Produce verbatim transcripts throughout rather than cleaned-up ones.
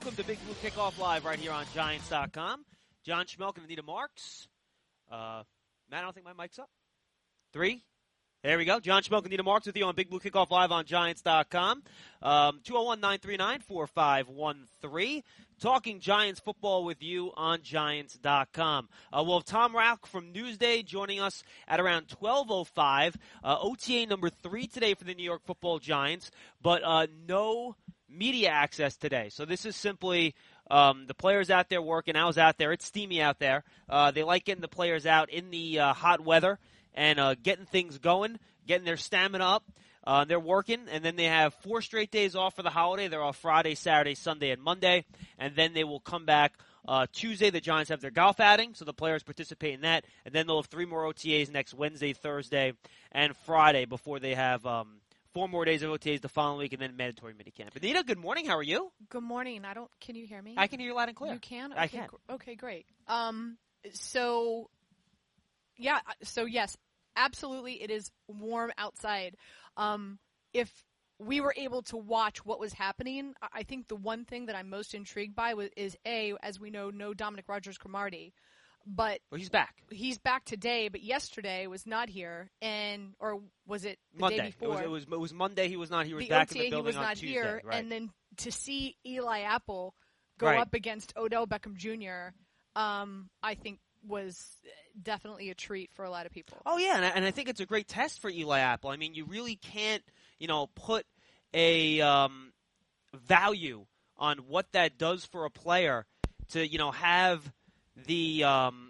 welcome to Big Blue Kickoff Live right here on Giants dot com. John Schmelk and Anita Marks. Uh, Matt, I don't think my mic's up. Three. There we go. John Schmelk and Anita Marks with you on Big Blue Kickoff Live on Giants dot com. Um, two oh one, nine three nine, four five one three. Talking Giants football with you on Giants dot com. Uh, we'll have Tom Rock from Newsday joining us at around twelve oh five. Uh, O T A number three today for the New York Football Giants, but uh, no media access today. So this is simply um, the players out there working. I was out there. It's steamy out there. Uh, they like getting the players out in the uh, hot weather and uh, getting things going, getting their stamina up. Uh, they're working, and then they have four straight days off for the holiday. They're off Friday, Saturday, Sunday, and Monday, and then they will come back uh, Tuesday. The Giants have their golf outing, so the players participate in that, and then they'll have three more O T As next Wednesday, Thursday, and Friday before they have um, four more days of O T As the following week, and then mandatory minicamp. Anita, good morning. How are you? Good morning. I don't. Can you hear me? I can hear you loud and clear. You can. Okay, I can. Gr- okay, great. Um, so, yeah. So yes, absolutely, it is warm outside. Um, if we were able to watch what was happening, I think the one thing that I'm most intrigued by was, is a, as we know, no Dominic Rodgers-Cromartie. But well, he's back. He's back today, but yesterday was not here, and or was it the Monday. day before? It was, it was it was Monday. He was not. He was the back O T A, in the building he was on not Tuesday. here, Right. and then to see Eli Apple go Right. up against Odell Beckham Junior, um, I think was definitely a treat for a lot of people. Oh yeah, and I, and I think it's a great test for Eli Apple. I mean, you really can't, you know, put a um, value on what that does for a player to, you know, have the um,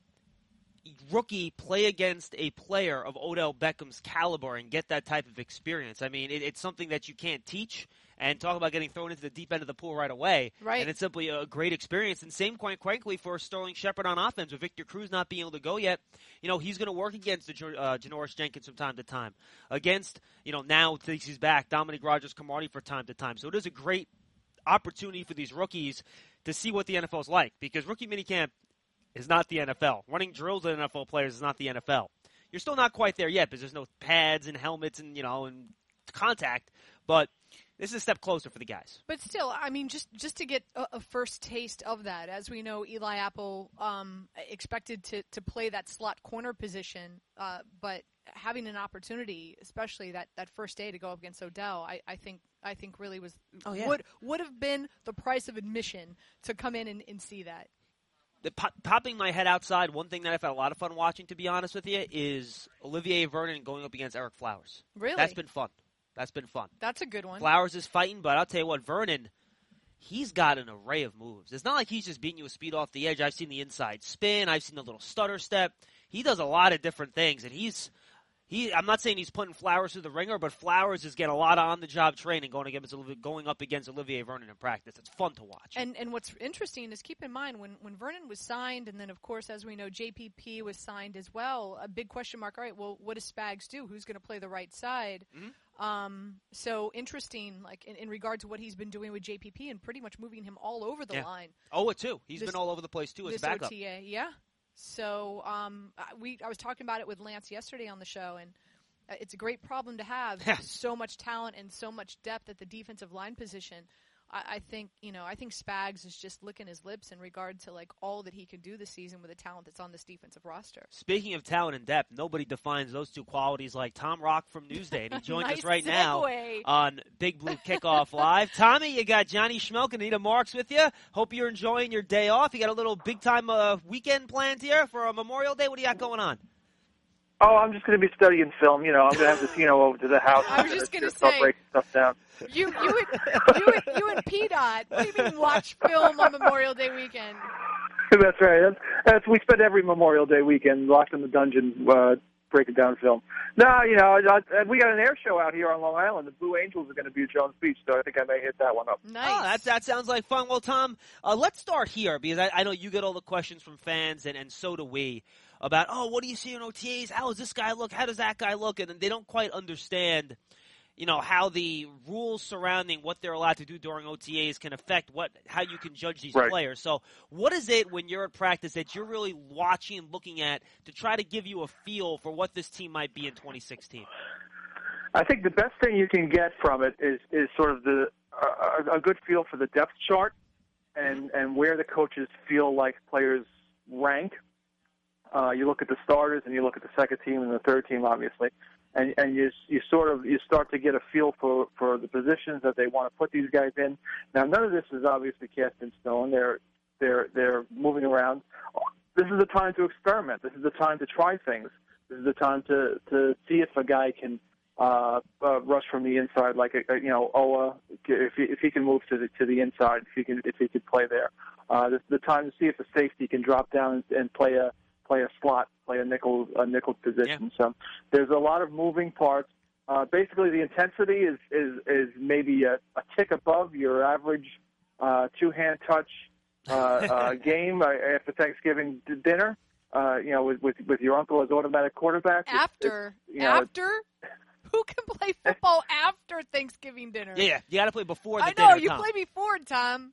rookie play against a player of Odell Beckham's caliber and get that type of experience. I mean, it, it's something that you can't teach. And talk about getting thrown into the deep end of the pool right away. Right. And it's simply a great experience. And same, quite frankly, for Sterling Shepard on offense. With Victor Cruz not being able to go yet, you know, he's going to work against the, uh, Janoris Jenkins from time to time. Against, you know, now since he's back, Dominic Rodgers-Cromartie from time to time. So it is a great opportunity for these rookies to see what the N F L is like. Because rookie minicamp is not the N F L. Running drills with N F L players is not the N F L. You're still not quite there yet because there's no pads and helmets and, you know, and contact. But this is a step closer for the guys. But still, I mean, just, just to get a, a first taste of that, as we know, Eli Apple um, expected to, to play that slot corner position, uh, but having an opportunity, especially that, that first day to go up against Odell, I, I think I think really was oh, yeah. would would have been the price of admission to come in and, and see that. The pop, popping my head outside, one thing that I've had a lot of fun watching, to be honest with you, is Olivier Vernon going up against Eric Flowers. Really? That's been fun. That's been fun. That's a good one. Flowers is fighting, but I'll tell you what, Vernon, he's got an array of moves. It's not like he's just beating you with speed off the edge. I've seen the inside spin. I've seen the little stutter step. He does a lot of different things, and he's he. I'm not saying he's putting Flowers through the ringer, but Flowers is getting a lot of on-the-job training going against going up against Olivier Vernon in practice. It's fun to watch. And and what's interesting is keep in mind when, when Vernon was signed, and then of course as we know J P P was signed as well. A big question mark. All right, well, what does Spags do? Who's going to play the right side? Mm-hmm. Um, so interesting, like in, in regard to what he's been doing with J P P and pretty much moving him all over the yeah. line. Oh, it too. He's this, been all over the place too as this backup. O T A, yeah. So um, we I was talking about it with Lance yesterday on the show, and uh, it's a great problem to have. So much talent and so much depth at the defensive line position. I, I think you know I think Spags is just licking his lips in regard to like all that he can do this season with the talent that's on this defensive roster. Speaking of talent and depth, nobody defines those two qualities like Tom Rock from Newsday, and he joins nice us right segue. now on Big Blue Kickoff Live. Tommy, you got Johnny Schmelk and Anita Marks with you. Hope you're enjoying your day off. You got a little big-time uh, weekend planned here for a Memorial Day. What do you got going on? Oh, I'm just going to be studying film. You know, I'm going to have the Tino over to the house. I was just going to start say, breaking stuff down. You, you, and, you, and, you and P DOT, what do you mean watch film on Memorial Day weekend? That's right. That's, that's we spend every Memorial Day weekend locked in the dungeon uh, breaking down film. No, you know, I, I, we got an air show out here on Long Island. The Blue Angels are going to be at Jones Beach, so I think I may hit that one up. Nice. Oh, that, that sounds like fun. Well, Tom, uh, let's start here because I, I know you get all the questions from fans, and, and so do we, about, oh, what do you see in O T As? How does this guy look? How does that guy look? And they don't quite understand, you know, how the rules surrounding what they're allowed to do during O T As can affect what how you can judge these right. players. So what is it when you're at practice that you're really watching and looking at to try to give you a feel for what this team might be in twenty sixteen? I think the best thing you can get from it is, is sort of the uh, a good feel for the depth chart and, and where the coaches feel like players rank. Uh, you look at the starters and you look at the second team and the third team, obviously, and and you you sort of you start to get a feel for, for the positions that they want to put these guys in. Now, none of this is obviously cast in stone. They're they're they're moving around. This is the time to experiment. This is the time to try things. This is the time to, to see if a guy can uh, uh, rush from the inside, like a, a, you know Owa, if he, if he can move to the to the inside, if he can if he could play there. Uh, this is the time to see if a safety can drop down and, and play a play a slot, play a nickel a nickel position. Yeah. So there's a lot of moving parts. Uh, basically, the intensity is is, is maybe a, a tick above your average uh, two-hand touch uh, uh, game uh, after Thanksgiving d- dinner. Uh, you know, with, with with your uncle as automatic quarterback. After it's, it's, you after. Know, who can play football after Thanksgiving dinner? Yeah, yeah. You got to play before the I dinner. know you Tom. play before, Tom.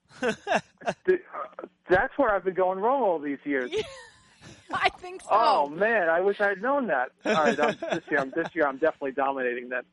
That's where I've been going wrong all these years. I think so. Oh man, I wish I had known that. All right, I'm, this year, I'm this year, I'm definitely dominating that.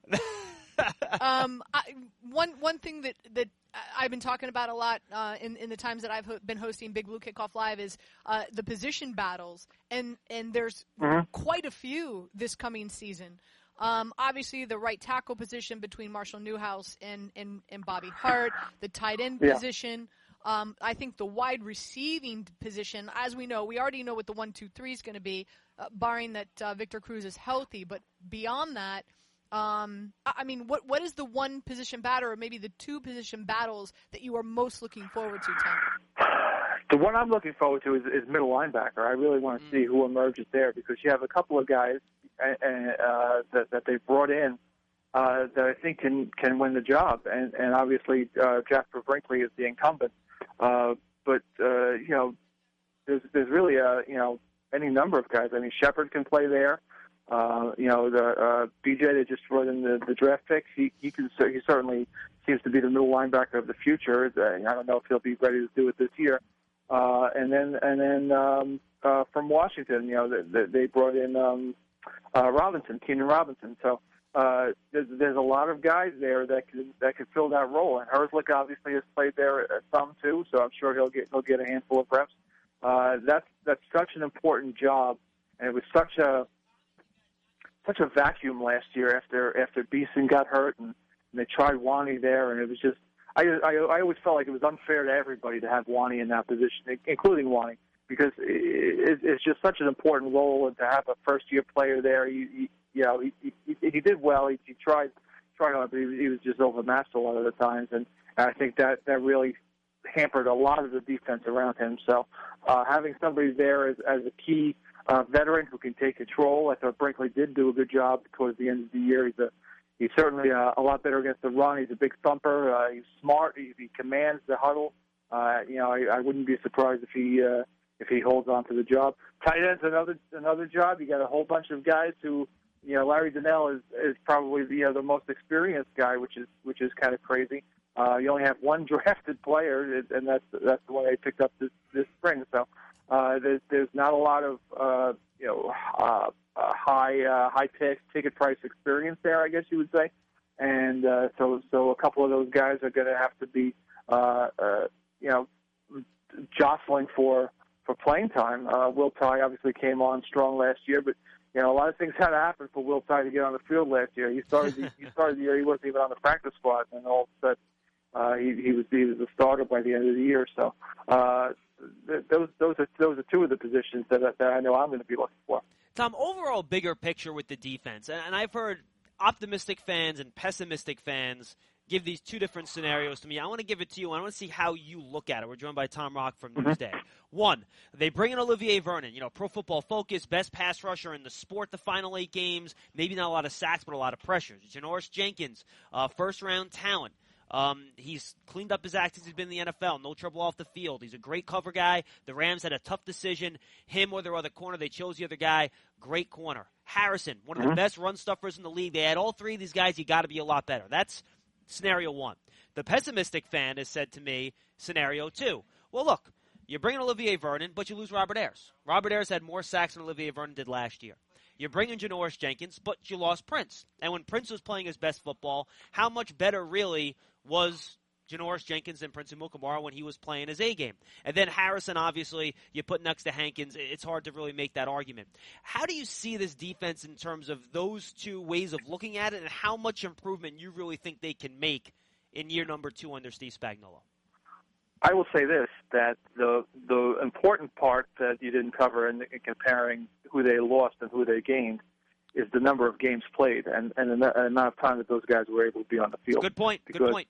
um, I, one one thing that that I've been talking about a lot uh, in in the times that I've ho- been hosting Big Blue Kickoff Live is uh, the position battles, and and there's mm-hmm. quite a few this coming season. Um, obviously, the right tackle position between Marshall Newhouse and, and, and Bobby Hart, the tight end yeah. position. Um, I think the wide receiving position, as we know, we already know what the one, two, three is going to be, uh, barring that uh, Victor Cruz is healthy. But beyond that, um, I, I mean, what what is the one position battle, or maybe the two position battles that you are most looking forward to, Tom? The one I'm looking forward to is, is middle linebacker. I really want to mm. see who emerges there, because you have a couple of guys uh, that, that they brought in uh, that I think can can win the job, and and obviously uh, Jasper Brinkley is the incumbent. Uh, but uh, you know, there's there's really a you know any number of guys. I mean, Shepard can play there. Uh, you know, the uh, B J that just brought in the, the draft picks. He he can he certainly seems to be the middle linebacker of the future. I don't know if he'll be ready to do it this year. Uh, and then and then um, uh, from Washington, you know, they, they brought in um, uh, Robinson, Keenan Robinson. So uh, there's, there's a lot of guys there that can that can fill that role. And Herzlich obviously has played there some too, so I'm sure he'll get he'll get a handful of reps. Uh, that's that's such an important job, and it was such a such a vacuum last year after after Beeson got hurt, and, and they tried Wani there, and it was just. I, I, I always felt like it was unfair to everybody to have Wani in that position, including Wani, because it, it's just such an important role, and to have a first-year player there, he, he, you know, he, he, he did well. He, he tried, tried hard, but he, he was just overmatched a lot of the times, and I think that that really hampered a lot of the defense around him. So uh, having somebody there as, as a key uh, veteran who can take control, I thought Brinkley did do a good job towards the end of the year. He's a He's certainly uh, a lot better against the run. He's a big thumper. Uh, he's smart. He, he commands the huddle. Uh, you know, I, I wouldn't be surprised if he uh, if he holds on to the job. Tight end's another another job. You got a whole bunch of guys who, you know, Larry Donnell is, is probably the you know, the most experienced guy, which is which is kind of crazy. Uh, you only have one drafted player, and that's that's the one they picked up this this spring. So uh, there's there's not a lot of uh, you know. Uh, Uh, high uh, high tick, ticket price experience there, I guess you would say, and uh, so so a couple of those guys are going to have to be uh, uh, you know jostling for for playing time. Uh, Will Tye obviously came on strong last year, but you know a lot of things had to happen for Will Tye to get on the field last year. He started the, he started the year, he wasn't even on the practice squad, and all of a sudden uh, he, he was he was a starter by the end of the year. So uh, th- those those are those are two of the positions that that I know I'm going to be looking for. Tom, overall bigger picture with the defense, and I've heard optimistic fans and pessimistic fans give these two different scenarios to me. I want to give it to you. I want to see how you look at it. We're joined by Tom Rock from mm-hmm. Newsday. One, they bring in Olivier Vernon, you know, Pro Football Focus, best pass rusher in the sport the final eight games, maybe not a lot of sacks, but a lot of pressures. Janoris Jenkins, uh, first-round talent. Um, he's cleaned up his act since he's been in the N F L. No trouble off the field. He's a great cover guy. The Rams had a tough decision. Him or their other corner. They chose the other guy. Great corner. Harrison, one of mm-hmm. the best run stuffers in the league. They had all three of these guys. You got to be a lot better. That's scenario one. The pessimistic fan has said to me, scenario two. Well, look, you bring in Olivier Vernon, but you lose Robert Ayers. Robert Ayers had more sacks than Olivier Vernon did last year. You're bringing Janoris Jenkins, but you lost Prince. And when Prince was playing his best football, how much better really was Janoris Jenkins and Prince Amukamara when he was playing his A game. And then Harrison, obviously, you put next to Hankins. It's hard to really make that argument. How do you see this defense in terms of those two ways of looking at it, and how much improvement you really think they can make in year number two under Steve Spagnuolo? I will say this, that the the important part that you didn't cover in, in comparing who they lost and who they gained is the number of games played and, and the amount of time that those guys were able to be on the field. Good point. Because Good point.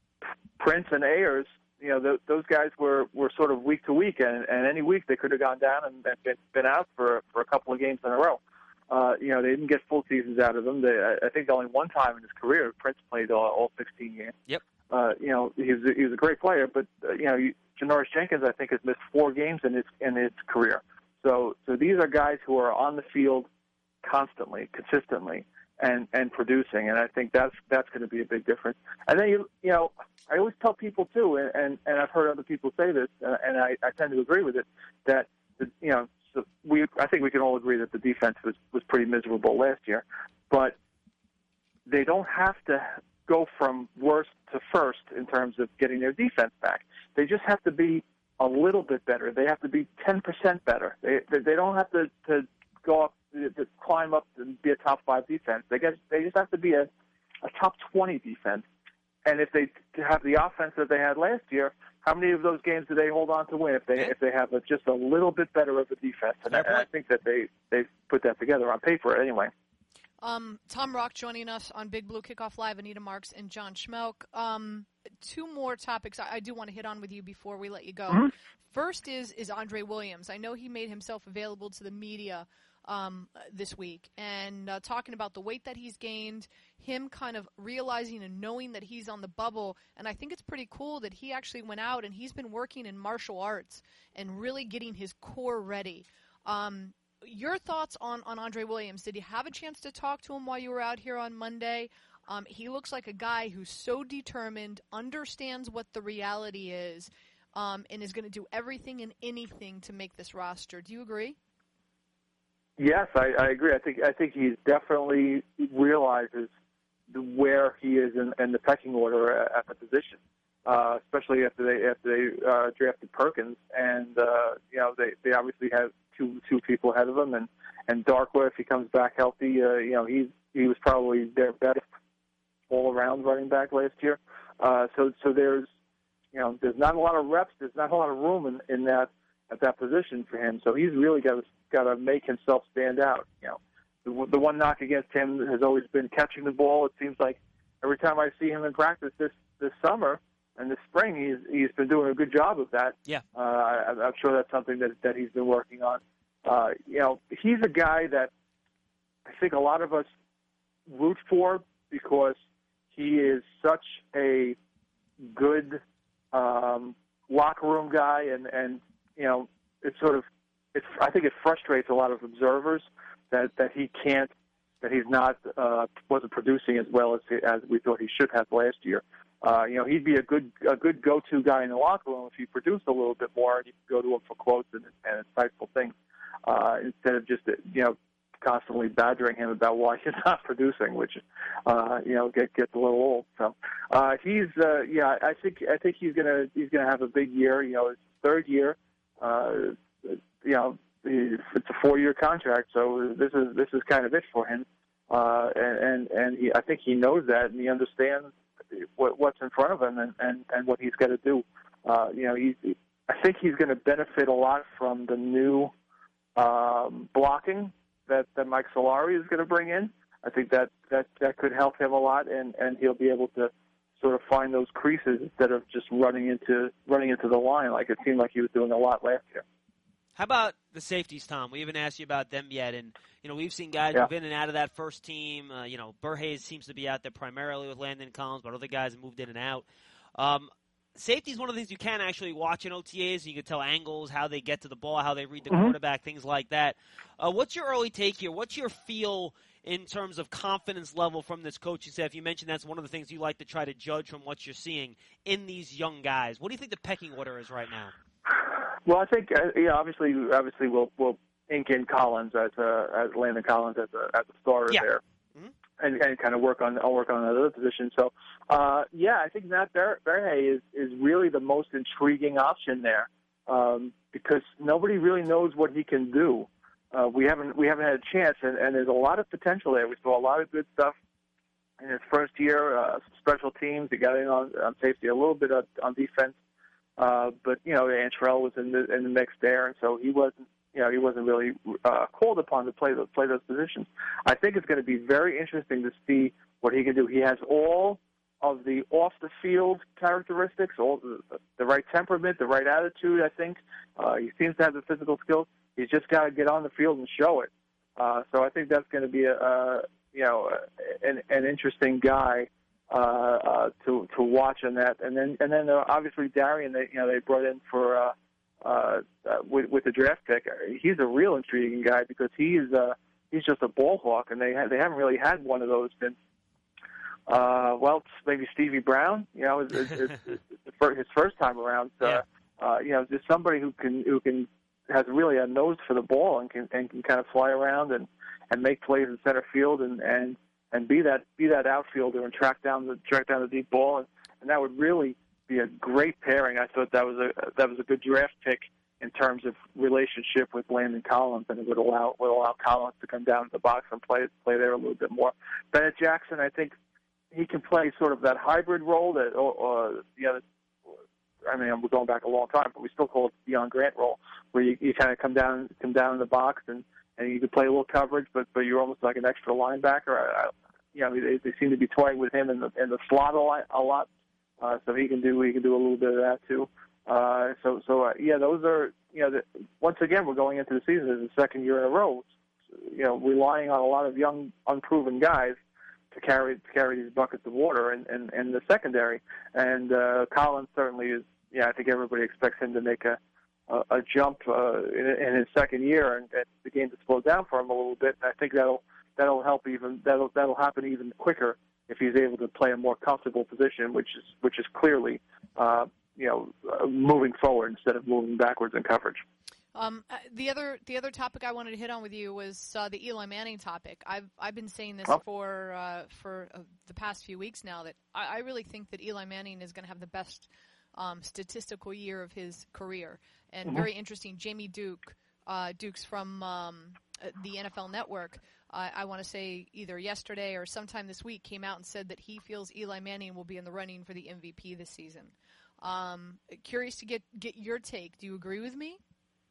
Prince and Ayers, you know, th- those guys were, were sort of week to week, and, and any week they could have gone down and, and been, been out for for a couple of games in a row. Uh, you know, they didn't get full seasons out of them. They, I, I think only one time in his career Prince played all, all sixteen games. Yep. Uh, you know, he's a, he's a great player, but uh, you know, you, Janoris Jenkins, I think, has missed four games in his in his career. So, so these are guys who are on the field constantly, consistently, and, and producing, and I think that's that's going to be a big difference. And then you you know, I always tell people too, and and, and I've heard other people say this, uh, and I, I tend to agree with it, that the, you know, so we I think we can all agree that the defense was was pretty miserable last year, but they don't have to go from worst to first in terms of getting their defense back. They just have to be a little bit better. They have to be ten percent better. They they, they don't have to, to go up, to, to climb up and be a top five defense. They get they just have to be a, a top twenty defense. And if they have the offense that they had last year, how many of those games do they hold on to win if they yeah. if they have a, just a little bit better of a defense? And, I, and I think that they they put that together on paper anyway. Um, Tom Rock joining us on Big Blue Kickoff Live, Anita Marks and John Schmelk. Um, two more topics I, I do want to hit on with you before we let you go. Mm-hmm. First is is Andre Williams. I know he made himself available to the media um, this week and uh, talking about the weight that he's gained, him kind of realizing and knowing that he's on the bubble. And I think it's pretty cool that he actually went out and he's been working in martial arts and really getting his core ready. Um, Your thoughts on, on Andre Williams? Did you have a chance to talk to him while you were out here on Monday? Um, he looks like a guy who's so determined, understands what the reality is, um, and is going to do everything and anything to make this roster. Do you agree? Yes, I, I agree. I think I think he definitely realizes where he is in, in the pecking order at, at the position, uh, especially after they after they uh, drafted Perkins, and uh, you know they, they obviously have two two people ahead of him, and and Darkwa, if he comes back healthy, uh, you know he's he was probably their best all around running back last year. Uh, so so there's you know there's not a lot of reps, there's not a lot of room in, in that at that position for him. So he's really got to got to make himself stand out. You know, the, the one knock against him has always been catching the ball. It seems like every time I see him in practice this this summer and this spring, he's he's been doing a good job of that. Yeah, uh, I, I'm sure that's something that that he's been working on. Uh, you know, he's a guy that I think a lot of us root for because he is such a good um, locker room guy, and and you know, it's sort of. It's, I think it frustrates a lot of observers that, that he can't, that he's not, uh, wasn't producing as well as as we thought he should have last year. Uh, you know, he'd be a good a good go-to guy in the locker room if he produced a little bit more and you could go to him for quotes and, and insightful things uh, instead of just, you know, constantly badgering him about why he's not producing, which, uh, you know, get, gets a little old. So uh, he's, uh, yeah, I think I think he's gonna he's gonna have a big year. You know, his third year. Uh, You know, it's a four-year contract, so this is this is kind of it for him, uh, and and, and he, I think he knows that, and he understands what, what's in front of him, and, and, and what he's got to do. Uh, you know, he's, I think he's going to benefit a lot from the new um, blocking that, that Mike Solari is going to bring in. I think that, that, that could help him a lot, and, and he'll be able to sort of find those creases instead of just running into running into the line like it seemed like he was doing a lot last year. How about the safeties, Tom? We haven't asked you about them yet, and you know we've seen guys yeah. move in and out of that first team. Uh, you know, Burhayes seems to be out there primarily with Landon Collins, but other guys have moved in and out. Um, safety is one of the things you can actually watch in O T As. You can tell angles, how they get to the ball, how they read the mm-hmm. quarterback, things like that. Uh, what's your early take here? What's your feel in terms of confidence level from this coaching staff? You mentioned that's one of the things you like to try to judge from what you're seeing in these young guys. What do you think the pecking order is right now? Well, I think uh, yeah, obviously, obviously, we'll we'll ink in Collins as uh, as Landon Collins as a as a starter yeah. there, mm-hmm. and, and kind of work on I'll work on another position. So, uh, yeah, I think Matt Berhe is is really the most intriguing option there um, because nobody really knows what he can do. Uh, we haven't we haven't had a chance, and, and there's a lot of potential there. We saw a lot of good stuff in his first year. Uh, special teams, he got in on, on safety a little bit on, on defense, uh, but you know, Antrell was in the in the mix there, and so he wasn't. You know, he wasn't really uh, called upon to play those, play those positions. I think it's going to be very interesting to see what he can do. He has all of the off-the-field characteristics, all the, the right temperament, the right attitude, I think. Uh, he seems to have the physical skills. He's just got to get on the field and show it. Uh, so I think that's going to be a, a you know, an, an interesting guy uh, uh, to to watch on that. And then and then uh, obviously Darian, they you know they brought in for. Uh, Uh, uh, with, with the draft pick, he's a real intriguing guy because he's uh, he's just a ball hawk, and they ha- they haven't really had one of those since uh, well maybe Stevie Brown, you know, is, is, is, is his first time around. So, yeah. uh, you know, just somebody who can who can has really a nose for the ball and can and can kind of fly around and, and make plays in center field and, and, and be that be that outfielder and track down the track down the deep ball, and, and that would really be a great pairing. I thought that was a that was a good draft pick in terms of relationship with Landon Collins, and it would allow would allow Collins to come down to the box and play play there a little bit more. Bennett Jackson, I think he can play sort of that hybrid role that, or, or you know, I mean, we're going back a long time, but we still call it the Deion Grant role, where you, you kind of come down come down in the box and, and you can play a little coverage, but but you're almost like an extra linebacker. I, I, you know, they, they seem to be toying with him in the in the slot a lot. A lot. Uh, so he can do he can do a little bit of that too. Uh, so so uh, yeah, those are you know the, once again we're going into the season as the second year in a row. You know, relying on a lot of young, unproven guys to carry to carry these buckets of water in, in, in the secondary. And uh, Collins certainly is. Yeah, I think everybody expects him to make a a, a jump uh, in, in his second year, and, and the game to slow down for him a little bit. And I think that'll that'll help even that'll that'll happen even quicker if he's able to play a more comfortable position, which is which is clearly, uh, you know, uh, moving forward instead of moving backwards in coverage. Um, the other the other topic I wanted to hit on with you was uh, the Eli Manning topic. I've I've been saying this oh. for uh, for uh, the past few weeks now that I, I really think that Eli Manning is going to have the best um, statistical year of his career. And mm-hmm. very interesting, Jamie Duke uh, Dukes from um, the N F L Network. Uh, I want to say either yesterday or sometime this week came out and said that he feels Eli Manning will be in the running for the M V P this season. Um, curious to get, get your take. Do you agree with me?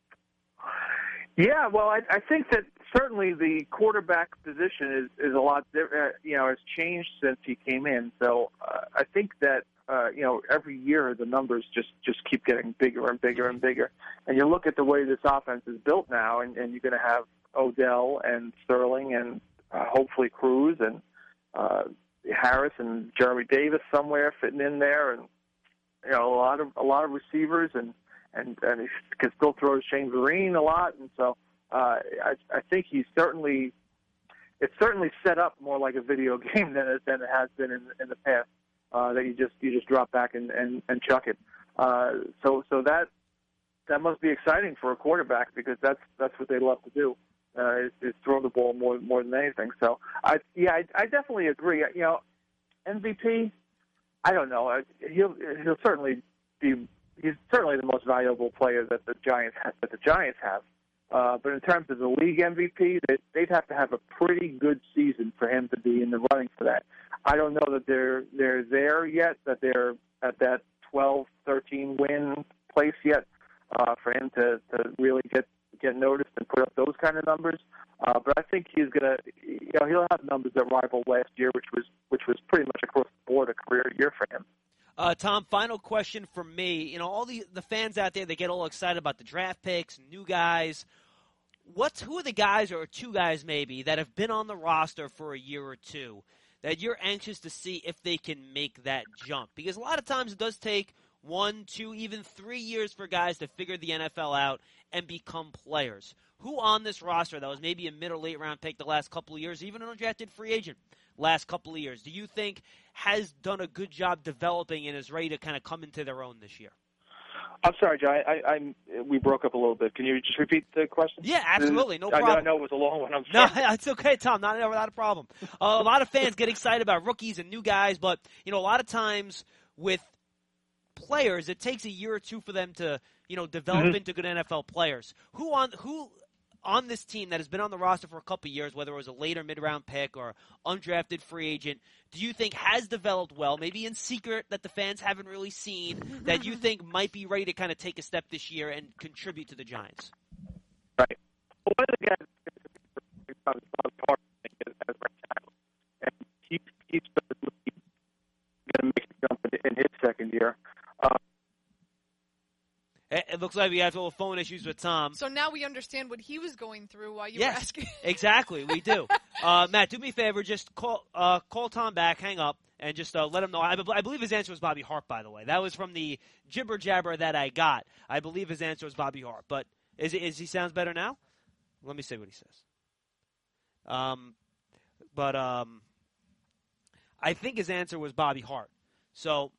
Yeah, well, I, I think that certainly the quarterback position is, is a lot different, you know, has changed since he came in. So uh, I think that, uh, you know, every year the numbers just, just keep getting bigger and bigger and bigger. And you look at the way this offense is built now, and, and you're going to have Odell and Sterling and uh, hopefully Cruz and uh, Harris and Jeremy Davis somewhere fitting in there, and you know a lot of a lot of receivers, and and, and he can still throw Shane Vereen a lot, and so uh, I, I think he's certainly it's certainly set up more like a video game than it, than it has been in, in the past. Uh, that you just you just drop back and, and, and chuck it. Uh, so so that that must be exciting for a quarterback because that's that's what they love to do. Uh, is, is throw the ball more more than anything. So I yeah I, I definitely agree. You know, M V P. I don't know. He'll he'll certainly be. He's certainly the most valuable player that the Giants have, that the Giants have. Uh, but in terms of the league M V P, they, they'd have to have a pretty good season for him to be in the running for that. I don't know that they're they're there yet. That they're at that twelve, thirteen win place yet uh, for him to, to really get. get noticed and put up those kind of numbers, uh, but I think he's gonna, you know, he'll have numbers that rival last year, which was which was pretty much across the board a career year for him. Uh, Tom, final question from me. You know, all the the fans out there, they get all excited about the draft picks, new guys. What's who are the guys or two guys maybe that have been on the roster for a year or two that you're anxious to see if they can make that jump? Because a lot of times it does take one, two, even three years for guys to figure the N F L out and become players. Who on this roster that was maybe a mid or late round pick the last couple of years, even an undrafted free agent last couple of years, do you think has done a good job developing and is ready to kind of come into their own this year? I'm sorry, John. I, I, I'm, we broke up a little bit. Can you just repeat the question? Yeah, absolutely. No I problem. know, I know it was a long one. I'm No, sorry. it's okay, Tom. Not, not a problem. Uh, a lot of fans get excited about rookies and new guys, but, you know, a lot of times with players, it takes a year or two for them to, you know, develop Mm-hmm. into good N F L players. Who on who on this team that has been on the roster for a couple of years, whether it was a later mid-round pick or undrafted free agent, do you think has developed well, maybe in secret that the fans haven't really seen, that you think might be ready to kind of take a step this year and contribute to the Giants? Right. Well, one of the guys is Bobby Hart as right tackle, and he, he's going to make a jump in his second year. Uh, It, it looks like we have little phone issues with Tom. So now we understand what he was going through while you Yes, were asking. exactly, we do. Uh, Matt, do me a favor, just call uh, call Tom back, hang up, and just uh, let him know. I, be- I believe his answer was Bobby Hart, by the way. That was from the jibber jabber that I got. I believe his answer was Bobby Hart. But is, is he sounds better now? Let me see what he says. Um, but um, I think his answer was Bobby Hart. So.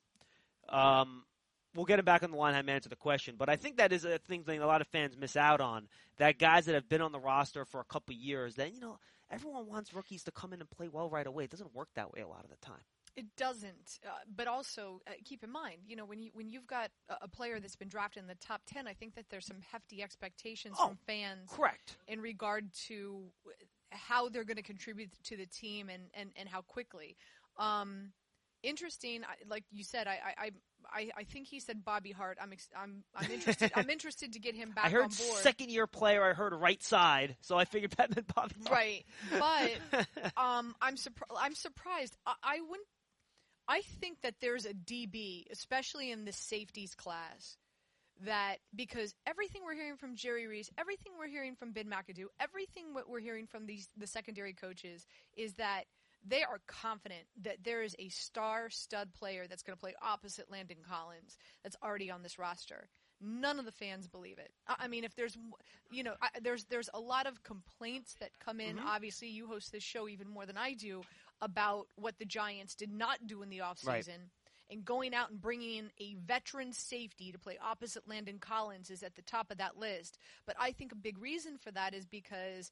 Um, We'll get him back on the line and answer the question. But I think that is a thing that a lot of fans miss out on, that guys that have been on the roster for a couple of years, that, you know, everyone wants rookies to come in and play well right away. It doesn't work that way a lot of the time. It doesn't, uh, but also uh, keep in mind, you know, when you when you've got a, a player that's been drafted in the top ten, I think that there's some hefty expectations Oh, from fans, correct, in regard to how they're going to contribute to the team and, and, and how quickly. Um, interesting, like you said, I, I I I think he said Bobby Hart. I'm ex- I'm I'm interested. I'm interested to get him back I heard on board. second year player. I heard right side, so I figured that meant Bobby Hart. Right, but um, I'm surprised. I'm surprised. I, I wouldn't. I think that there's a D B, especially in the safeties class, that because everything we're hearing from Jerry Reese, everything we're hearing from Ben McAdoo, everything what we're hearing from these the secondary coaches is that they are confident that there is a star stud player that's going to play opposite Landon Collins that's already on this roster. None of the fans believe it. I mean, if there's, you know, I, there's there's a lot of complaints that come in. Mm-hmm. Obviously, you host this show even more than I do about what the Giants did not do in the offseason. Right. And going out and bringing in a veteran safety to play opposite Landon Collins is at the top of that list. But I think a big reason for that is because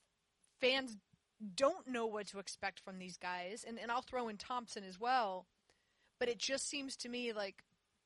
fans don't know what to expect from these guys. And, and I'll throw in Thompson as well. But it just seems to me like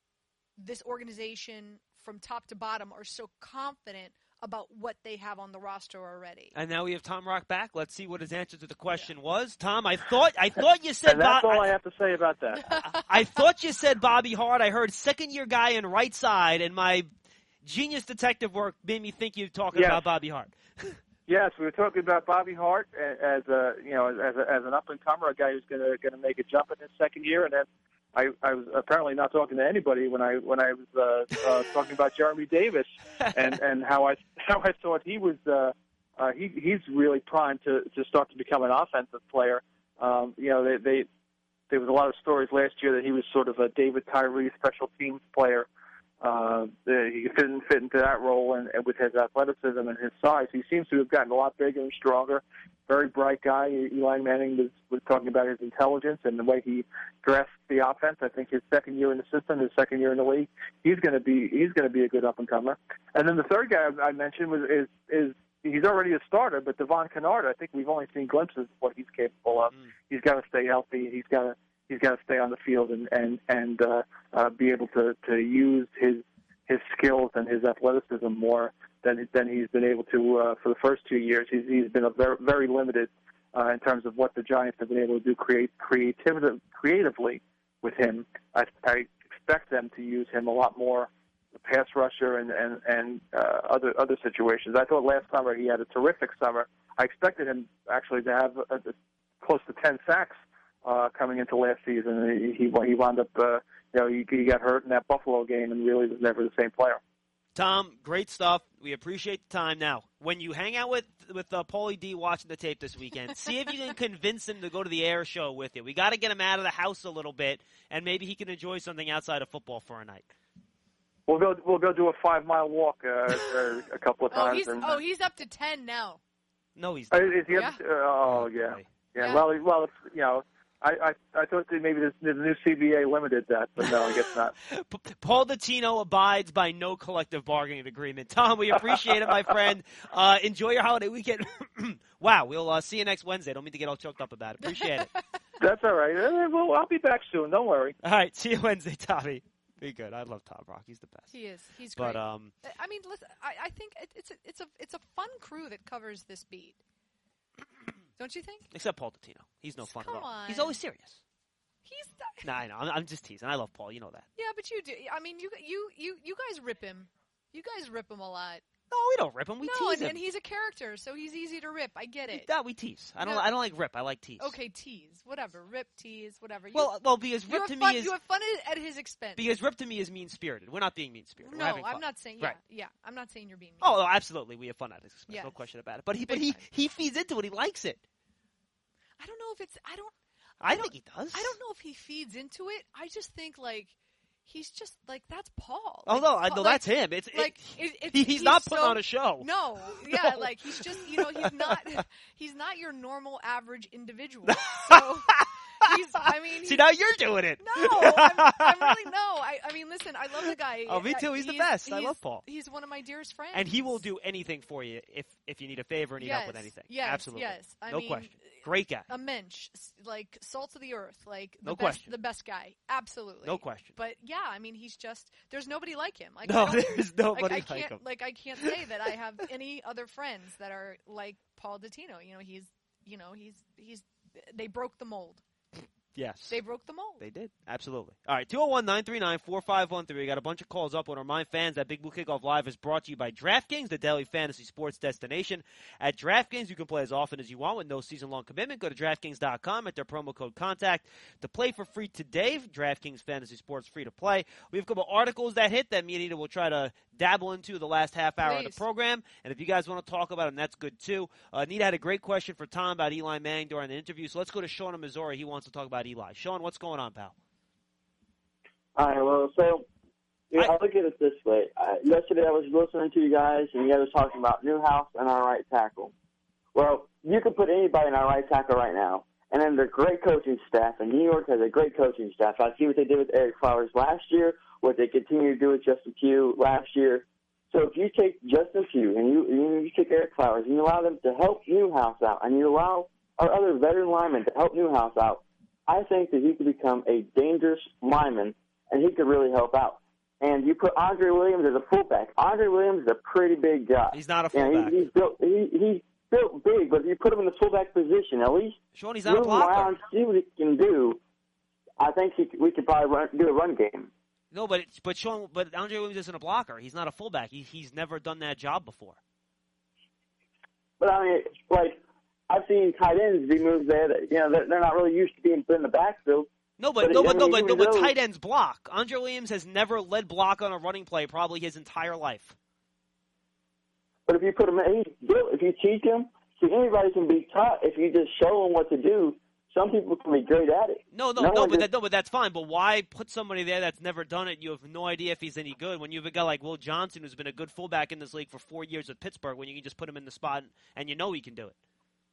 this organization from top to bottom are so confident about what they have on the roster already. And now we have Tom Rock back. Let's see what his answer to the question yeah. was. Tom, I thought I thought you said and that's Bo- all I have to say about that. I, I thought you said Bobby Hart. I heard second year guy in right side, and my genius detective work made me think you were talking yes. about Bobby Hart. Yes, we were talking about Bobby Hart as a you know as a, as an up and comer, a guy who's going to going to make a jump in his second year, and then I, I was apparently not talking to anybody when I when I was uh, uh, talking about Jeremy Davis and, and how I how I thought he was uh, uh, he he's really primed to, to start to become an offensive player. Um, you know, they, they there was a lot of stories last year that he was sort of a David Tyree special teams player. Uh, he fit, in, fit into that role, and, and with his athleticism and his size, he seems to have gotten a lot bigger and stronger. Very bright guy. Eli Manning was, was talking about his intelligence and the way he dressed the offense. I think his second year in the system, his second year in the league, he's going to be he's going to be a good up and comer. And then the third guy I mentioned was is is he's already a starter, but Devon Kennard. I think we've only seen glimpses of what he's capable of. Mm. He's got to stay healthy. He's got to he's got to stay on the field and and and uh, uh, be able to to use his his skills and his athleticism more than than he's been able to uh, for the first two years. He's he's been a very very limited uh, in terms of what the Giants have been able to do create creativity creatively with him. I, I expect them to use him a lot more, the pass rusher and and and uh, other other situations. I thought last summer he had a terrific summer. I expected him actually to have a, a, close to ten sacks uh, coming into last season. He he wound up. Uh, You know, he, he got hurt in that Buffalo game and really was never the same player. Tom, great stuff. We appreciate the time. Now, when you hang out with with uh, Paulie D watching the tape this weekend, see if you can convince him to go to the air show with you. We got to get him out of the house a little bit, and maybe he can enjoy something outside of football for a night. We'll go. We'll go do a five mile walk uh, a couple of times. Oh, he's, and, oh, he's up to ten now. No, he's uh, not. is he yeah. up to, uh, oh, yeah. Okay. yeah. Yeah. Well, well, it's, you know, I, I, I thought that maybe the, the new C B A limited that, but no, I guess not. Paul Dottino abides by no collective bargaining agreement. Tom, we appreciate it, my friend. Uh, enjoy your holiday weekend. Wow, we'll uh, see you next Wednesday. Don't mean to get all choked up about it. Appreciate it. That's all right. Uh, Well, I'll be back soon. Don't worry. All right, see you Wednesday, Tommy. Be good. I love Tom Brock. He's the best. He is. He's But, great. um, I mean, listen, I, I think it, it's a, it's a it's a fun crew that covers this beat. Don't you think? Except Paul Dottino. He's no fun Come at all. on. He's always serious. He's the, Nah, I know. I'm, I'm just teasing. I love Paul. You know that. yeah, but you do. I mean, you you you you guys rip him. You guys rip him a lot. No, we don't rip him. We no, tease and, him. and he's a character, so he's easy to rip. I get it. No, we tease. I don't. No. I don't like rip. I like tease. Okay, tease, whatever, rip, tease, whatever. You, Well, well, because you rip have to fun, me is you have fun at, at his expense. because rip to me is mean spirited. We're not being mean spirited. no, We're having fun. I'm not saying. Yeah, Right. yeah, I'm not saying you're being mean. Oh, absolutely. We have fun at his expense. Yes. No question about it. But he, but Big he, time. he feeds into it. He likes it. I don't know if it's. I don't. I, I think don't- he does. I don't know if he feeds into it. I just think like he's just like that's Paul. Oh Like, no, I Paul- know like, that's him. It's like it, it, it, he, he's, not putting so, on a show. No, yeah, No. like he's just you know he's not he's not your normal average individual. So he's. I mean, See, he's- now you're doing it. No, I'm, I'm really no. I, I mean, listen, I love the guy. Oh, me too. He's the best. I he's- love Paul. He's one of my dearest friends. And he will do anything for you if if you need a favor or need yes, help with anything. Yes, Absolutely. yes. I no mean, question. Great guy. A mensch, s- like salt of the earth, like the No best, question. the best guy. Absolutely. No question. But yeah, I mean, he's just there's nobody like him. Like, No, I don't, there's like, nobody I like can't, him. like I can't say that I have any other friends that are like Paul Dottino. You know, he's, you know, he's he's they broke the mold. Yes. They broke the mold. They did. Absolutely. All right, two oh one, nine three nine, four five one three. We got a bunch of calls up on our Mind Fans. That Big Blue Kickoff Live is brought to you by DraftKings, the daily fantasy sports destination. At DraftKings, you can play as often as you want with no season-long commitment. Go to DraftKings dot com, enter promo code CONTACT to play for free today. DraftKings Fantasy Sports free to play. We have a couple articles that hit that me and Anita will try to dabble into the last half hour of the Please. program. And if you guys want to talk about them, that's good too. Uh, Anita had a great question for Tom about Eli Manning during the interview. So let's go to Sean in Missouri. He wants to talk about Eli. Sean, what's going on, pal? All right, well, so you know, I- I look at it this way. Uh, yesterday I was listening to you guys, and you guys were talking about Newhouse and our right tackle. Well, you could put anybody in our right tackle right now, and then the great coaching staff, and New York has a great coaching staff. I see what they did with Eric Flowers last year, what they continue to do with Justin Pugh last year. So if you take Justin Pugh and you, you, you take Eric Flowers and you allow them to help Newhouse out, and you allow our other veteran linemen to help Newhouse out, I think that he could become a dangerous lineman, and he could really help out. And you put Andre Williams as a fullback. Andre Williams is a pretty big guy. He's not a You know, fullback. he, he's built. He, he's built big, but if you put him in the fullback position, at least Sean, he's not a move him blocker. around, see what he can do. I think he, we could probably run, do a run game. No, but it's, but Sean, but Andre Williams isn't a blocker. He's not a fullback. He, he's never done that job before. But I mean, like I've seen tight ends be moved there. That you know they're, they're not really used to being put in the backfield. No, but But, no, I but no, mean, but no, even but though- tight ends block. Andre Williams has never led block on a running play probably his entire life. But if you put him, in, he's built. If you teach him, see, anybody can be taught if you just show them what to do. Some people can be great at it. No, no, No no, one but just- that, no, but that's fine. But why put somebody there that's never done it? You have no idea if he's any good. When you have a guy like Will Johnson who's been a good fullback in this league for four years with Pittsburgh, when you can just put him in the spot and, and you know he can do it.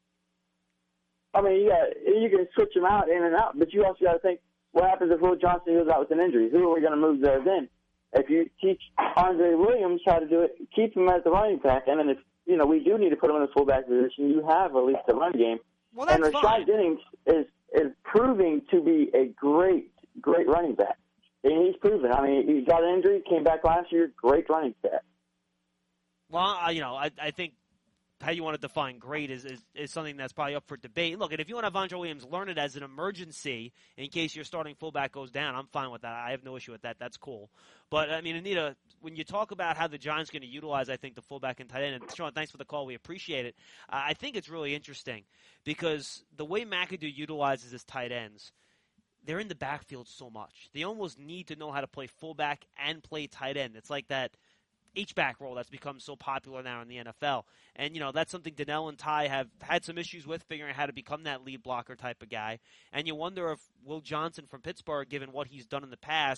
I mean, yeah, you can switch them out in and out, but you also got to think what happens if Will Johnson goes out with an injury? Who are we going to move there then? If you teach Andre Williams how to do it, keep him as the running back, and then if you know we do need to put him in the fullback position, you have at least a run game. Well, and that's Rashad fine. Jennings is is proving to be a great, great running back. And he's proven. I mean, he got an injury, came back last year, great running back. Well, I- you know, I, I think how you want to define great is, is, is something that's probably up for debate. Look, and if you want to have Andre Williams learn it as an emergency in case your starting fullback goes down, I'm fine with that. I have no issue with that. That's cool. But, I mean, Anita, when you talk about how the Giants are going to utilize, I think, the fullback and tight end, and Sean, thanks for the call. We appreciate it. Uh, I think it's really interesting because the way McAdoo utilizes his tight ends, they're in the backfield so much. They almost need to know how to play fullback and play tight end. It's like that H-back role that's become so popular now in the N F L. And, you know, that's something Donnell and Ty have had some issues with, figuring out how to become that lead blocker type of guy. And you wonder if Will Johnson from Pittsburgh, given what he's done in the past,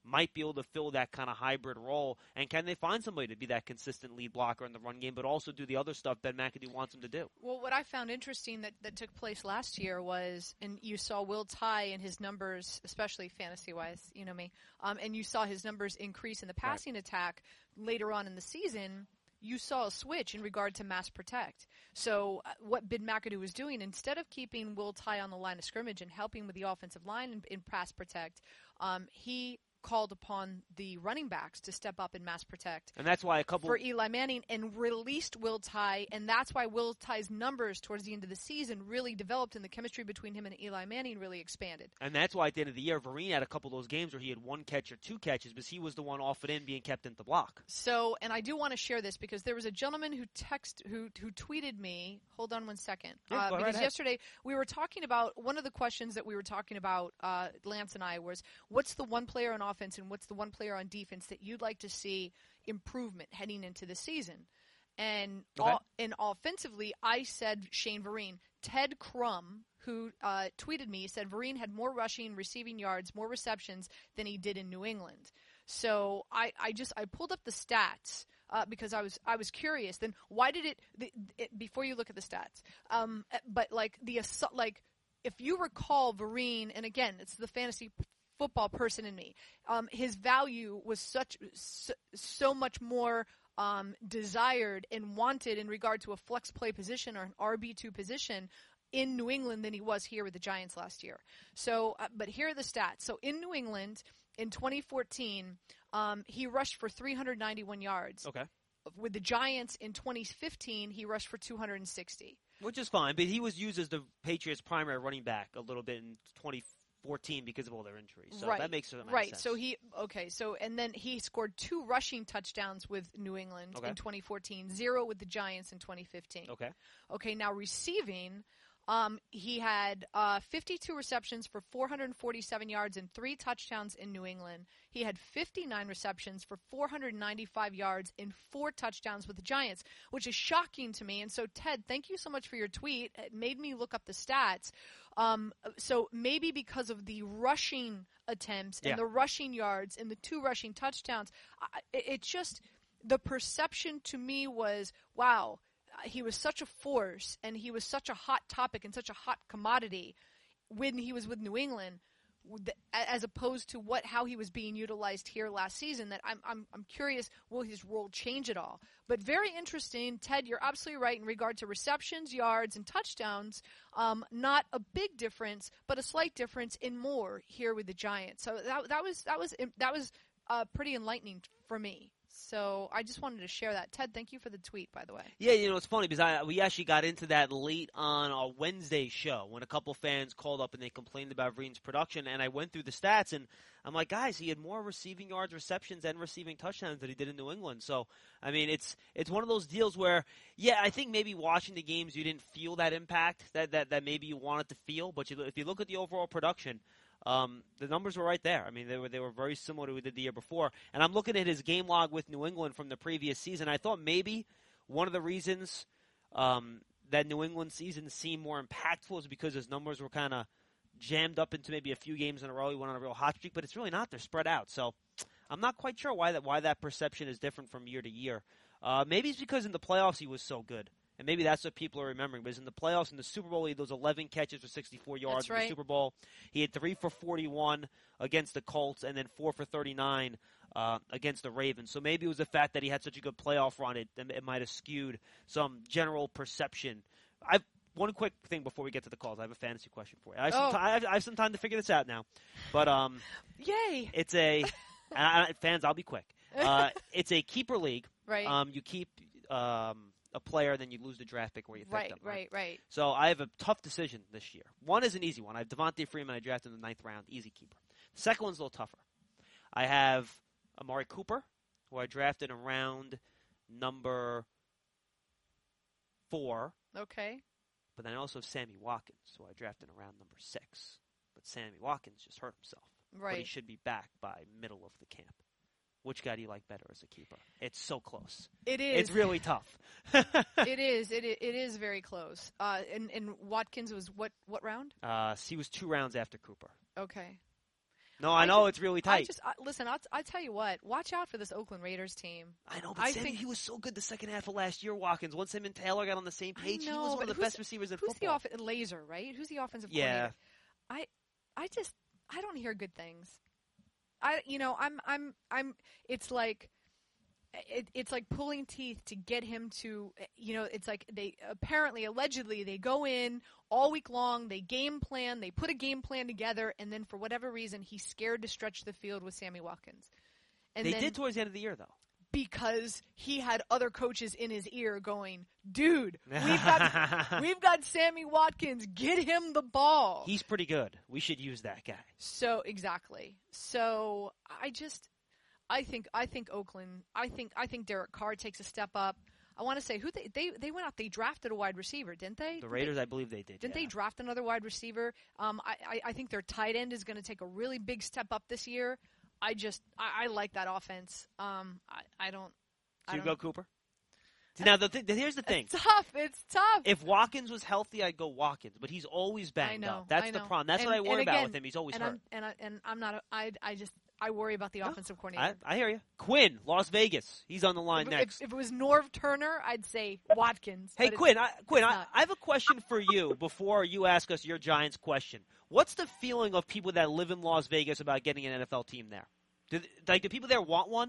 might be able to fill that kind of hybrid role? And can they find somebody to be that consistent lead blocker in the run game, but also do the other stuff Ben McAdoo wants him to do? Well, what I found interesting that, that took place last year was, and you saw Will Tye and his numbers, especially fantasy-wise, you know me, um, and you saw his numbers increase in the passing right. attack later on in the season. You saw a switch in regard to mass protect. So uh, what Ben McAdoo was doing, instead of keeping Will Tye on the line of scrimmage and helping with the offensive line in, in pass protect, um, he called upon the running backs to step up in mass protect. And that's why a couple for Eli Manning and released Will Tye, and that's why Will Tye's numbers towards the end of the season really developed and the chemistry between him and Eli Manning really expanded. And that's why at the end of the year, Vereen had a couple of those games where he had one catch or two catches, but he was the one off it in being kept in the block. So, and I do want to share this because there was a gentleman who text who who tweeted me. Hold on one second. Yeah, uh, go because right yesterday we were talking about, one of the questions that we were talking about, uh, Lance and I, was what's the one player on offense and what's the one player on defense that you'd like to see improvement heading into the season? And okay. all, and offensively, I said Shane Vereen. Ted Crum, who uh, tweeted me, said Vereen had more rushing, receiving yards, more receptions than he did in New England. So I, I just I pulled up the stats uh, because I was I was curious. Then why did it, the, it before you look at the stats? Um, but like the like if you recall Vereen, and again it's the fantasy football person in me. Um, his value was such so, so much more um, desired and wanted in regard to a flex play position or an R B two position in New England than he was here with the Giants last year. So, uh, but here are the stats. So in New England in twenty fourteen, um, he rushed for three hundred ninety-one yards. Okay. With the Giants in twenty fifteen, he rushed for two hundred sixty. Which is fine, but he was used as the Patriots' primary running back a little bit in twenty fourteen because of all their injuries. So right. that makes, that makes right. sense. So he okay. So and then he scored two rushing touchdowns with New England okay. in twenty fourteen, zero with the Giants in twenty fifteen. Okay. Okay. Now receiving, um, he had uh, fifty-two receptions for four hundred forty-seven yards and three touchdowns in New England. He had fifty-nine receptions for four hundred ninety-five yards and four touchdowns with the Giants, which is shocking to me. And so, Ted, thank you so much for your tweet. It made me look up the stats. Um, so maybe because of the rushing attempts and yeah. the rushing yards and the two rushing touchdowns, I, it, it just the perception to me was, wow, he was such a force and he was such a hot topic and such a hot commodity when he was with New England, as opposed to what how he was being utilized here last season. That I'm I'm I'm curious, will his role change at all? But very interesting, Ted. You're absolutely right in regard to receptions, yards, and touchdowns. Um, not a big difference, but a slight difference in more here with the Giants. So that that was that was that was uh, pretty enlightening for me. So I just wanted to share that. Ted, thank you for the tweet, by the way. Yeah, you know, it's funny because I, we actually got into that late on our Wednesday show when a couple fans called up and they complained about Vereen's production, and I went through the stats, and I'm like, guys, he had more receiving yards, receptions, and receiving touchdowns than he did in New England. So, I mean, it's it's one of those deals where, yeah, I think maybe watching the games you didn't feel that impact that, that, that maybe you wanted to feel, but you, if you look at the overall production, Um, the numbers were right there. I mean, they were they were very similar to what we did the year before. And I'm looking at his game log with New England from the previous season. I thought maybe one of the reasons um, that New England season seemed more impactful is because his numbers were kind of jammed up into maybe a few games in a row. He went on a real hot streak, but it's really not. They're spread out. So I'm not quite sure why that why that perception is different from year to year. Uh, maybe it's because in the playoffs he was so good. And maybe that's what people are remembering. Because in the playoffs, in the Super Bowl, he had those eleven catches for sixty-four yards That's right. in the Super Bowl. He had three for forty-one against the Colts and then four for thirty-nine uh, against the Ravens. So maybe it was the fact that he had such a good playoff run. It, it might have skewed some general perception. I've One quick thing before we get to the calls. I have a fantasy question for you. I have, oh. some, time, I have, I have some time to figure this out now. But um, Yay! It's a and I, fans, I'll be quick. Uh, it's a keeper league. Right. Um, you keep um, a player, then you lose the draft pick where you right, picked them. Right, right, right. So I have a tough decision this year. One is an easy one. I have Devontae Freeman. I drafted in the ninth round. Easy keeper. The second one's a little tougher. I have Amari Cooper, who I drafted in round number four. Okay. But then I also have Sammy Watkins, who I drafted in round number six. But Sammy Watkins just hurt himself. Right. But he should be back by middle of the camp. Which guy do you like better as a keeper? It's so close. It is. It's really tough. it is. It is. It is very close. Uh, and, and Watkins was what? What round? Uh, he was two rounds after Cooper. Okay. No, I, I know just, it's really I tight. just I, listen. I'll, I tell you what. Watch out for this Oakland Raiders team. I know, but I Sammy, think- he was so good the second half of last year, Watkins. Once him and Taylor got on the same page, I he know, was one but of the who's- best receivers in Who's football. the off- Laser, right? Who's the offensive Yeah. coordinator? I I just I don't hear good things. I you know I'm I'm I'm. It's like. It, it's like pulling teeth to get him to, you know, it's like they apparently, allegedly, they go in all week long, they game plan, they put a game plan together, and then for whatever reason, he's scared to stretch the field with Sammy Watkins. And They then, did towards the end of the year, though. because he had other coaches in his ear going, dude, we've got, we've got Sammy Watkins, get him the ball. He's pretty good. We should use that guy. So, exactly. So, I just... I think I think Oakland. I think I think Derek Carr takes a step up. I want to say who they, they they went out. They drafted a wide receiver, didn't they? The Did Raiders, they, I believe they did. didn't yeah. they draft another wide receiver? Um, I, I I think their tight end is going to take a really big step up this year. I just I, I like that offense. Um, I I don't. I So you don't, go Cooper? See, now, the th- here's the thing. It's tough. It's tough. If Watkins was healthy, I'd go Watkins, but he's always banged I know. up. That's I the know. problem. That's and, what I worry and about again, with him. He's always and hurt. I'm, and I and I'm not. A, I I just I worry about the No, offensive coordinator. I, I hear you. Quinn, Las Vegas. He's on the line if, next. If, if it was Norv Turner, I'd say Watkins. Hey, but it's- Quinn, I, Quinn, it's I, not. I have a question for you before you ask us your Giants question. What's the feeling of people that live in Las Vegas about getting an N F L team there? Do, like, do people there want one?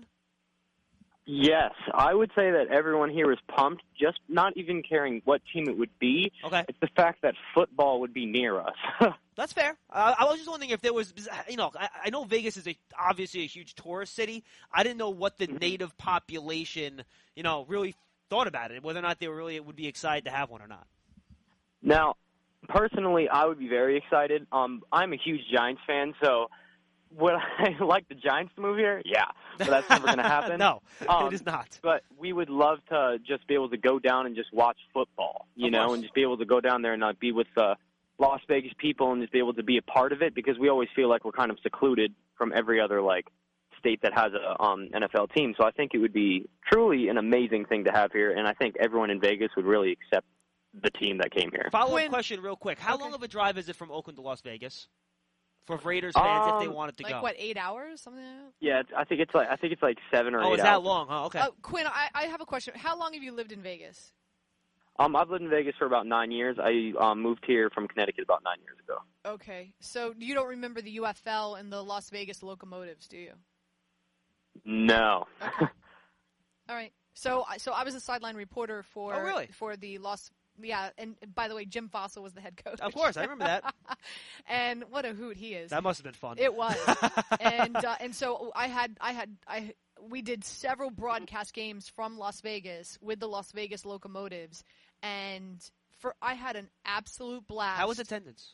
Yes, I would say that everyone here is pumped, just not even caring what team it would be. Okay. It's the fact that football would be near us. That's fair. Uh, I was just wondering if there was, you know, I, I know Vegas is a, obviously a huge tourist city. I didn't know what the native population, you know, really thought about it, whether or not they were really would be excited to have one or not. Now, personally, I would be very excited. Um, I'm a huge Giants fan, so would I like the Giants to move here? Yeah, but that's never going to happen. No, Um, it is not. But we would love to just be able to go down and just watch football, you Of know, course. and just be able to go down there and not be with the Las Vegas people and just be able to be a part of it, because we always feel like we're kind of secluded from every other, like, state that has a um, N F L team. So I think it would be truly an amazing thing to have here, and I think everyone in Vegas would really accept the team that came here. Follow-up Quinn- question real quick. How Okay. long of a drive is it from Oakland to Las Vegas? For Raiders fans, if they Um, wanted to like go. what, eight hours, something like that? Yeah, it's, I think it's like I think it's like seven or Oh, eight is that hours. long? Huh? Okay. Uh, Quinn, I, I have a question. How long have you lived in Vegas? Um, I've lived in Vegas for about nine years. I um, moved here from Connecticut about nine years ago. Okay, so you don't remember the U F L and the Las Vegas Locomotives, do you? No. Okay. All right. So, I- so I was a sideline reporter for Oh, really? for the Las. Yeah, and by the way, Jim Fossil was the head coach. Of course, I remember that. And what a hoot he is. That must have been fun. It was, and uh, and so I had I had I we did several broadcast games from Las Vegas with the Las Vegas Locomotives, and for I had an absolute blast. How was attendance?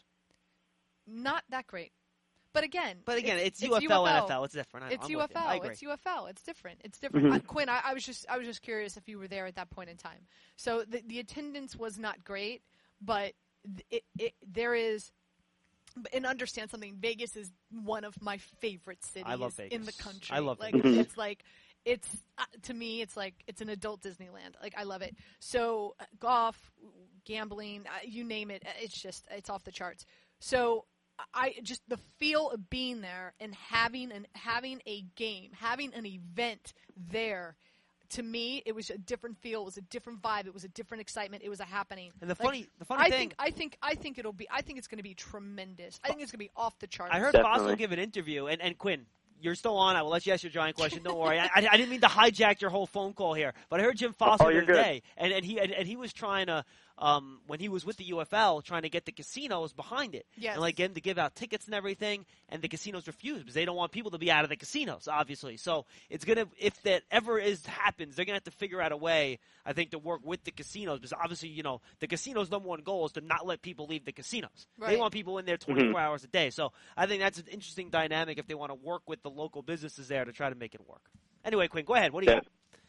Not that great, but again, But again, it's, it's U F L, U F L. N F L. It's different. I, It's I'm U with F you. I L. agree. It's U F L. It's different. It's different. Mhm. Uh, Quinn, I, I was just I was just curious if you were there at that point in time. So the the attendance was not great, but it, it there is. And understand something. Vegas is one of my favorite cities I love in the Vegas. country. I love like Vegas. it's like it's uh, to me it's like it's an adult Disneyland. Like I love it. So uh, golf, gambling, uh, you name it. uh, It's just it's off the charts. So I just the feel of being there and having an having a game, having an event there. To me, it was a different feel. It was a different vibe. It was a different excitement. It was a happening. And the Like, funny, the funny I thing, think I think I think it'll be I think it's going to be tremendous. I think it's going to be off the charts. I heard Definitely. Fossil give an interview, and, and Quinn, you're still on. I will let you ask your giant question. Don't worry. I, I, I didn't mean to hijack your whole phone call here, but I heard Jim Fossil Oh, the you're other good. day, and, and he and, and he was trying to, um, when he was with the U F L, trying to get the casinos behind it, Yes. and like get them to give out tickets and everything, and the casinos refused because they don't want people to be out of the casinos, obviously. So it's gonna, if that ever is happens, they're gonna have to figure out a way, I think, to work with the casinos because obviously, you know, the casinos' number one goal is to not let people leave the casinos. They Right. want people in there twenty-four hours a day. So I think that's an interesting dynamic if they want to work with the local businesses there to try to make it work. Anyway, Quinn, go ahead. What do you Yeah. got?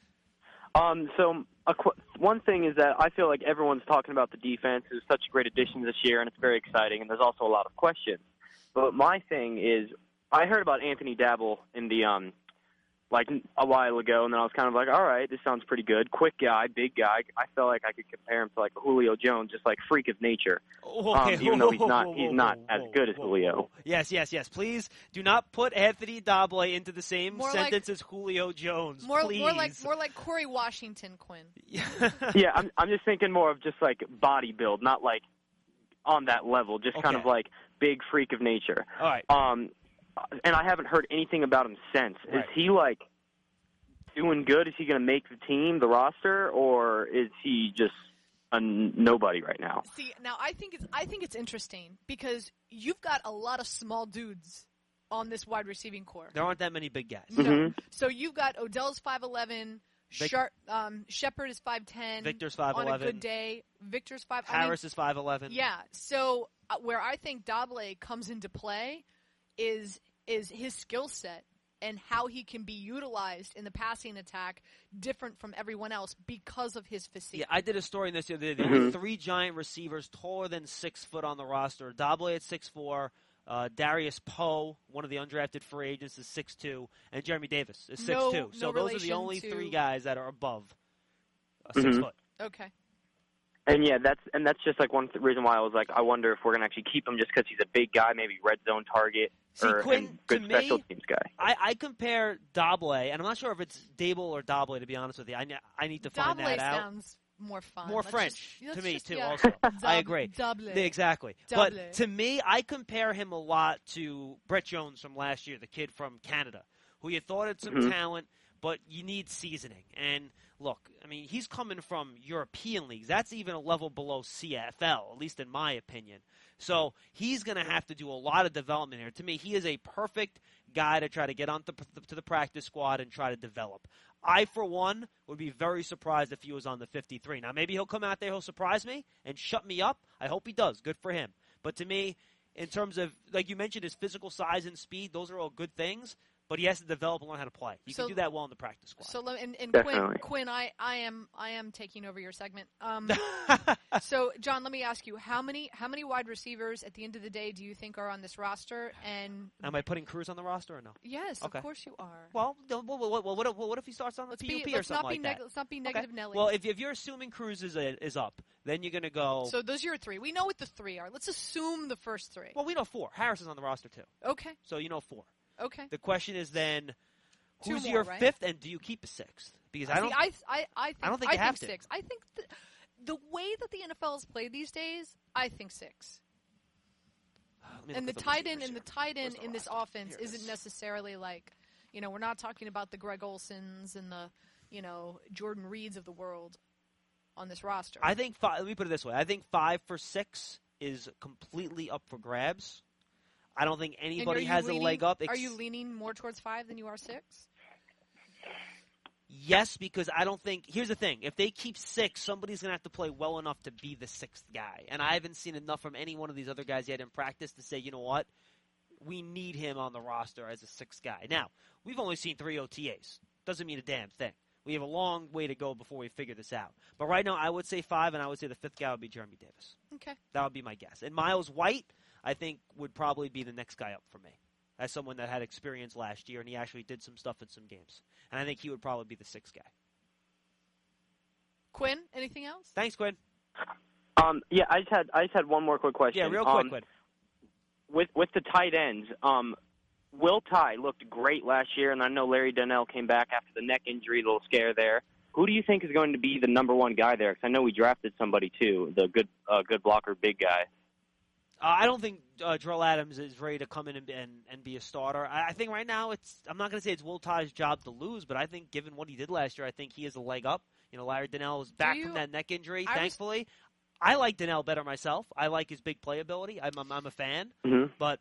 Um, so a qu- one thing is that I feel like everyone's talking about the defense. It's such a great addition this year, and it's very exciting, and there's also a lot of questions. But my thing is, I heard about Anthony Dabble in the um, like a while ago, and then I was kind of like, all right, this sounds pretty good. Quick guy, big guy. I felt like I could compare him to like Julio Jones, just like freak of nature. Okay. Um, even though he's not, he's not as good as Julio. Yes, yes, yes. Please do not put Anthony Doble into the same More sentence like, as Julio Jones. More, please. more like more like Corey Washington, Quinn. Yeah, I'm I'm just thinking more of just like body build, not like on that level, just okay. kind of like big freak of nature. All right. Um, and I haven't heard anything about him since. Right. Is he like doing good? Is he going to make the team, the roster, or is he just a n- nobody right now? See, now I think it's I think it's interesting because you've got a lot of small dudes on this wide receiving core. There aren't that many big guys. No. Mm-hmm. So you've got Odell's five eleven, Vic- Sharp, um, Shepard is five ten. Victor's five on eleven. a good day. Victor's five. Harris I mean, is five eleven. Yeah. So uh, where I think Doble comes into play is is his skill set and how he can be utilized in the passing attack different from everyone else because of his physique. Yeah, I did a story in this the other day. There Mm-hmm. were three giant receivers taller than six foot on the roster. Doble at six four, uh, Darius Poe, one of the undrafted free agents, is six two, and Jeremy Davis is six two. No- so no those are the relation only to- three guys that are above uh, six Mhm. foot. Okay. And yeah, that's and that's just like one th- reason why I was like, I wonder if we're gonna actually keep him just because he's a big guy, maybe red zone target See, or Quinn, and good to special me, teams guy. I, I compare Doble, and I'm not sure if it's Dable or Doble, to be honest with you. I, ne- I need to find Doble that out. sounds more fun. More Let's French just- let's to me, just- too, yeah. also. I Dob- agree. Doble. Exactly. Doble. But to me, I compare him a lot to Brett Jones from last year, the kid from Canada, who you thought had some Mhm. talent, but you need seasoning. And look, I mean, he's coming from European leagues. That's even a level below C F L, at least in my opinion. So he's going to have to do a lot of development here. To me, he is a perfect guy to try to get onto to the practice squad and try to develop. I, for one, would be very surprised if he was on the fifty-three. Now, maybe he'll come out there, he'll surprise me and shut me up. I hope he does. Good for him. But to me, in terms of, like you mentioned, his physical size and speed, those are all good things. But he has to develop and learn how to play. You So- can do that well in the practice squad. So let- and, and Quinn, Definitely. Quinn, I, I am I am taking over your segment. Um, so John, let me ask you how many how many wide receivers at the end of the day do you think are on this roster? And Am I putting Cruz on the roster or no? yes, Okay. of course you are. Well, no, well, well, well, what, if, well, what if he starts on the let's P be U P or let's something not be like neg- that? let's not be Okay. negative Nelly. Well, if, if you're assuming Cruz is, a, is up, then you're going to go. so those are your three. We know what the three are. Let's assume the first three. well, we know four. Harris is on the roster too, Okay. so you know four. Okay. The question is then, Two who's more, your right? fifth, and do you keep a sixth? Because I See, don't. I, I, I think, I don't think you have to. six. I think the, the way that the N F L is played these days, I think six. Let me And the look at tight end receivers and the here. tight end Where's the in this roster? offense Here it isn't is. necessarily like, you know, we're not talking about the Greg Olsons and the, you know, Jordan Reeds of the world on this roster. I think five, let me put it this way. I think five for six is completely up for grabs. I don't think And are anybody you has leaning, a leg up. Are ex- you leaning more towards five than you are six? Yes, because I don't think – here's the thing. If they keep six, somebody's going to have to play well enough to be the sixth guy. And I haven't seen enough from any one of these other guys yet in practice to say, you know what, we need him on the roster as a sixth guy. Now, we've only seen three O T As. Doesn't mean a damn thing. We have a long way to go before we figure this out. But right now, I would say five, and I would say the fifth guy would be Jeremy Davis. Okay. That would be my guess. And Miles White, I think, would probably be the next guy up for me, as someone that had experience last year, and he actually did some stuff in some games. And I think he would probably be the sixth guy. Quinn, anything else? Thanks, Quinn. Um, yeah, I just had I just had one more quick question. Yeah, real quick, um, Quinn. With with the tight ends, um, Will Tye looked great last year, and I know Larry Donnell came back after the neck injury, a little scare there. Who do you think is going to be the number one guy there? Because I know we drafted somebody too, the good uh, good blocker, big guy. Uh, I don't think uh, Drell Adams is ready to come in and, and, and be a starter. I, I think right now it's – I'm not going to say it's Will Tye's job to lose, but I think given what he did last year, I think he has a leg up. You know, Larry Donnell is back you- from that neck injury, I was- thankfully. I like Donnell better myself. I like his big playability. I'm, I'm, I'm a fan. Mm-hmm. But,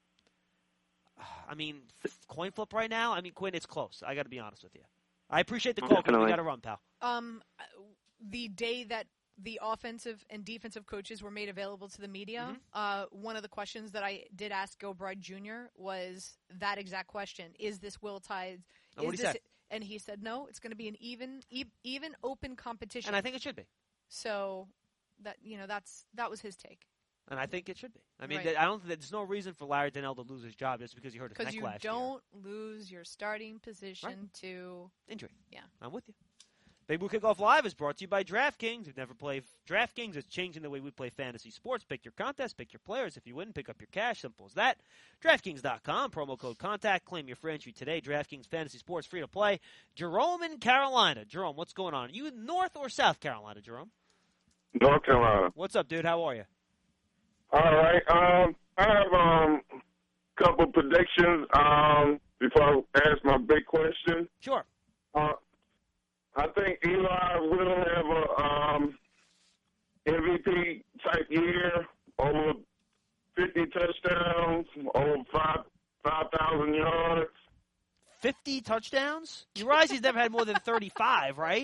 I mean, coin flip right now, I mean, Quinn, it's close. I got to be honest with you. I appreciate the call, Quinn. We Definitely. got to run, pal. Um, the day that the offensive and defensive coaches were made available to the media, Mhm. uh, one of the questions that I did ask Gilbride Junior was that exact question: Is this Will Tye? And what'd is he this? say? And he said, no, it's going to be an even, e- even open competition. And I think it should be. so. That you know, that's that was his take. And I think it should be. I mean, Right. I don't. There's no reason for Larry Donnell to lose his job just because he hurt his neck Because you last year. don't lose your starting position Right. to Injury. Yeah. I'm with you. Big Blue Kickoff Live is brought to you by DraftKings. We've never played DraftKings. It's changing the way we play fantasy sports. Pick your contest, pick your players. If you win, pick up your cash. Simple as that. DraftKings dot com, promo code CONTACT. Claim your free entry today. DraftKings Fantasy Sports, free to play. Jerome in Carolina. Jerome, what's going on? Are you in North or South Carolina, Jerome? North Carolina. What's up, dude? How are you? All right. Um, I have um a couple predictions. Um, before I ask my big question. Sure. Uh, I think Eli will have a um M V P type year, over fifty touchdowns, over five five thousand yards. fifty touchdowns? You realize he's never had more than thirty-five, right?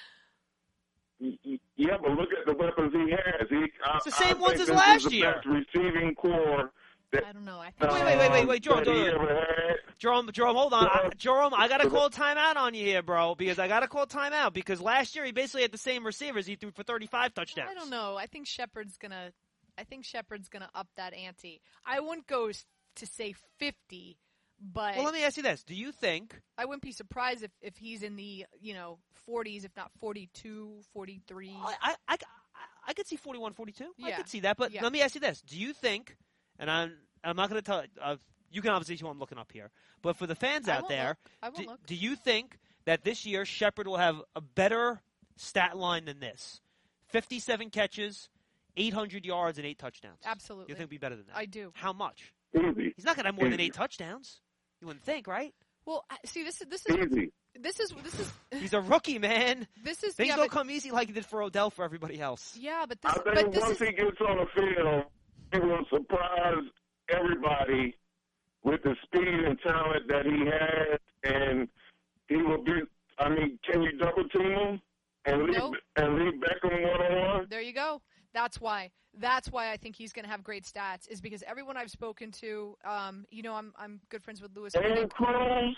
Yeah, but look at the weapons he has. He, I, It's the same I ones think as this last is the year. Best receiving core that, I don't know. I think Wait, wait, wait, wait, wait, Jerome, that he Jerome. ever had. Jerome, Jerome, hold on. I, Jerome, I got to Sure. call timeout on you here, bro, because I got to call timeout because last year he basically had the same receivers. He threw for thirty-five touchdowns. I don't know. I think Shepard's gonna. I think Shepard's gonna up that ante. I wouldn't go s- to say fifty, but Well, let me ask you this. Do you think I wouldn't be surprised if, if he's in the you know forties, if not forty-two, forty-three. I, I, I, I could see forty-one, forty-two. I Yeah. could see that. But Yeah. let me ask you this. Do you think, and I'm, I'm not going to tell uh, you can obviously see who I'm looking up here, but for the fans I out won't there, look. I won't do, look. do you think that this year Shepard will have a better stat line than this? fifty-seven catches, eight hundred yards, and eight touchdowns. Absolutely. You think it'll be better than that? I do. How much? Easy. He's not going to have more than Easy. eight touchdowns. You wouldn't think, right? Well, I- see, this is this is Easy. this is this is He's a rookie, man. this is Things yeah, don't but, come easy like he did for Odell for everybody else. yeah, but I this think but this once is he gets on the field, he will surprise everybody with the speed and talent that he has, and he will be. I mean, can you double team him and leave Nope. and leave Beckham one on one? there you go. That's why. That's why I think he's going to have great stats. Is because everyone I've spoken to, um, you know, I'm I'm good friends with Lewis. And Cruz,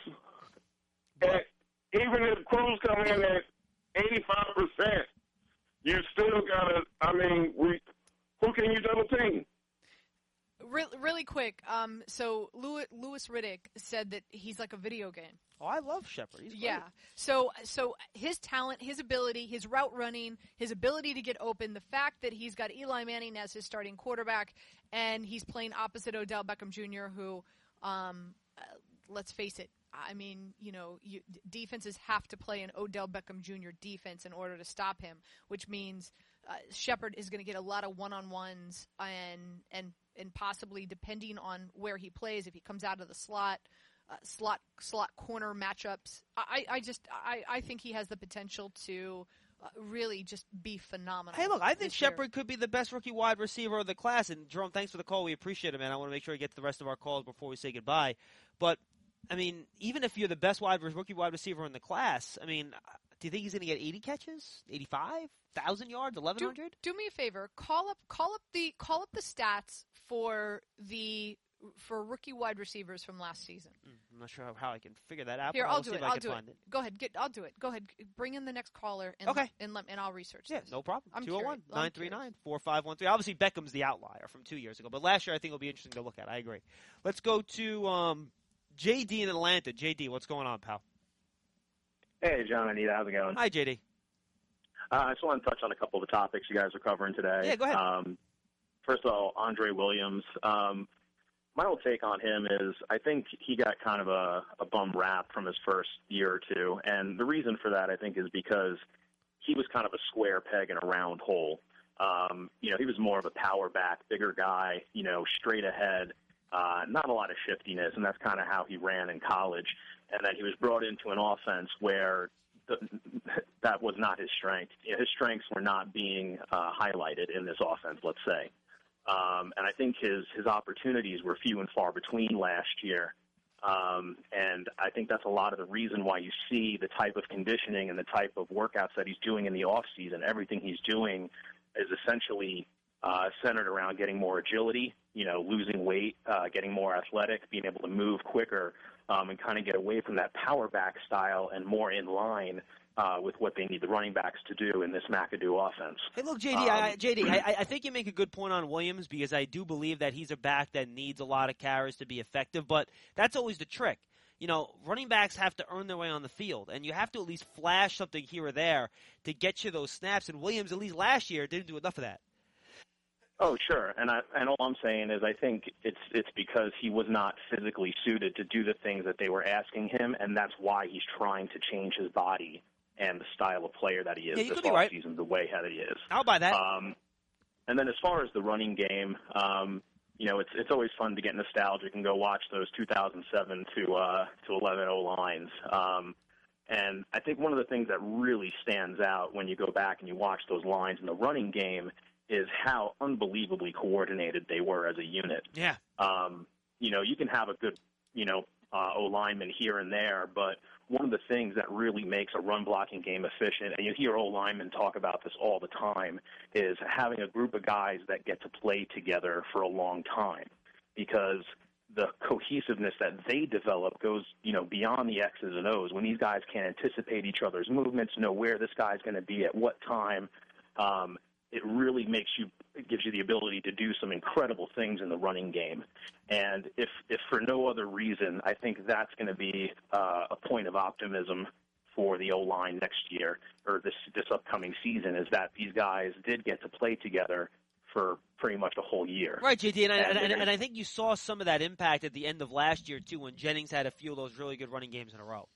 and even if Cruz come in at eighty-five percent, you still gotta. I mean, we who can you double team? Re- really quick. Um, so Lewis, Lewis Riddick said that he's like a video game. Oh, I love Shepard. He's great. Yeah. So so his talent, his ability, his route running, his ability to get open, the fact that he's got Eli Manning as his starting quarterback, and he's playing opposite Odell Beckham Junior, who, um, uh, let's face it, I mean, you know, you, d- defenses have to play an Odell Beckham Junior defense in order to stop him, which means uh, Shepard is going to get a lot of one-on-ones and and and possibly, depending on where he plays, if he comes out of the slot. Uh, slot slot corner matchups. I, I just I, I think he has the potential to uh, really just be phenomenal. Hey, look, I think this year. Shepard could be the best rookie wide receiver of the class. And, Jerome, thanks for the call. We appreciate it, man. I want to make sure we get to the rest of our calls before we say goodbye. But, I mean, even if you're the best wide rookie wide receiver in the class, I mean, do you think he's going to get eighty catches, eighty-five, one thousand yards, eleven Do, hundred? do me a favor. Call up call up the call up the stats for the for rookie wide receivers from last season. I'm not sure how, how I can figure that out. Here, but I'll will do see it. if I I'll can do it. find it. Go ahead. Get. I'll do it. Go ahead. Bring in the next caller and Okay. and let and I'll research Yeah, this. no problem. I'm two oh one, curious. I'm nine three nine, four five one three. Obviously, Beckham's the outlier from two years ago. But last year, I think it'll be interesting to look at. I agree. Let's go to um, J D in Atlanta. J D, what's going on, pal? Hey, John, Anita, how's it going? Hi, J D. Uh, I just want to touch on a couple of the topics you guys are covering today. Yeah, go ahead. Um, first of all, Andre Williams. Um, my whole take on him is I think he got kind of a, a bum rap from his first year or two, and the reason for that, I think, is because he was kind of a square peg in a round hole. Um, you know, he was more of a power back, bigger guy, you know, straight ahead, uh, not a lot of shiftiness, and that's kind of how he ran in college. And then he was brought into an offense where the, that was not his strength. You know, his strengths were not being uh, highlighted in this offense, let's say. Um, and I think his, his opportunities were few and far between last year. Um, and I think that's a lot of the reason why you see the type of conditioning and the type of workouts that he's doing in the off season. Everything he's doing is essentially uh, centered around getting more agility, you know, losing weight, uh, getting more athletic, being able to move quicker, um, and kind of get away from that power back style and more in line uh, with what they need the running backs to do in this McAdoo offense. Hey, look, J D, Um, I, J D, I, I think you make a good point on Williams because I do believe that he's a back that needs a lot of carries to be effective, but that's always the trick. You know, running backs have to earn their way on the field, and you have to at least flash something here or there to get you those snaps, and Williams, at least last year, didn't do enough of that. Oh, sure, and I, and all I'm saying is I think it's it's because he was not physically suited to do the things that they were asking him, and that's why he's trying to change his body and the style of player that he is Yeah, you this could be right. offseason, the way that he is. I'll buy that. Um, and then as far as the running game, um, you know, it's it's always fun to get nostalgic and go watch those two thousand seven to uh, to eleven O lines. Um, and I think one of the things that really stands out when you go back and you watch those lines in the running game is how unbelievably coordinated they were as a unit. Yeah. Um, you know, you can have a good, you know, uh, O-lineman here and there, but one of the things that really makes a run-blocking game efficient, and you hear O-linemen talk about this all the time, is having a group of guys that get to play together for a long time, because the cohesiveness that they develop goes, you know, beyond the X's and O's. When these guys can anticipate each other's movements, know where this guy's going to be at what time, um, it really makes you, it gives you the ability to do some incredible things in the running game. And if, if for no other reason, I think that's going to be uh, a point of optimism for the O-line next year, or this, this upcoming season, is that these guys did get to play together for pretty much a whole year. Right, J D, and I, And and, and, they're- and I think you saw some of that impact at the end of last year, too, when Jennings had a few of those really good running games in a row.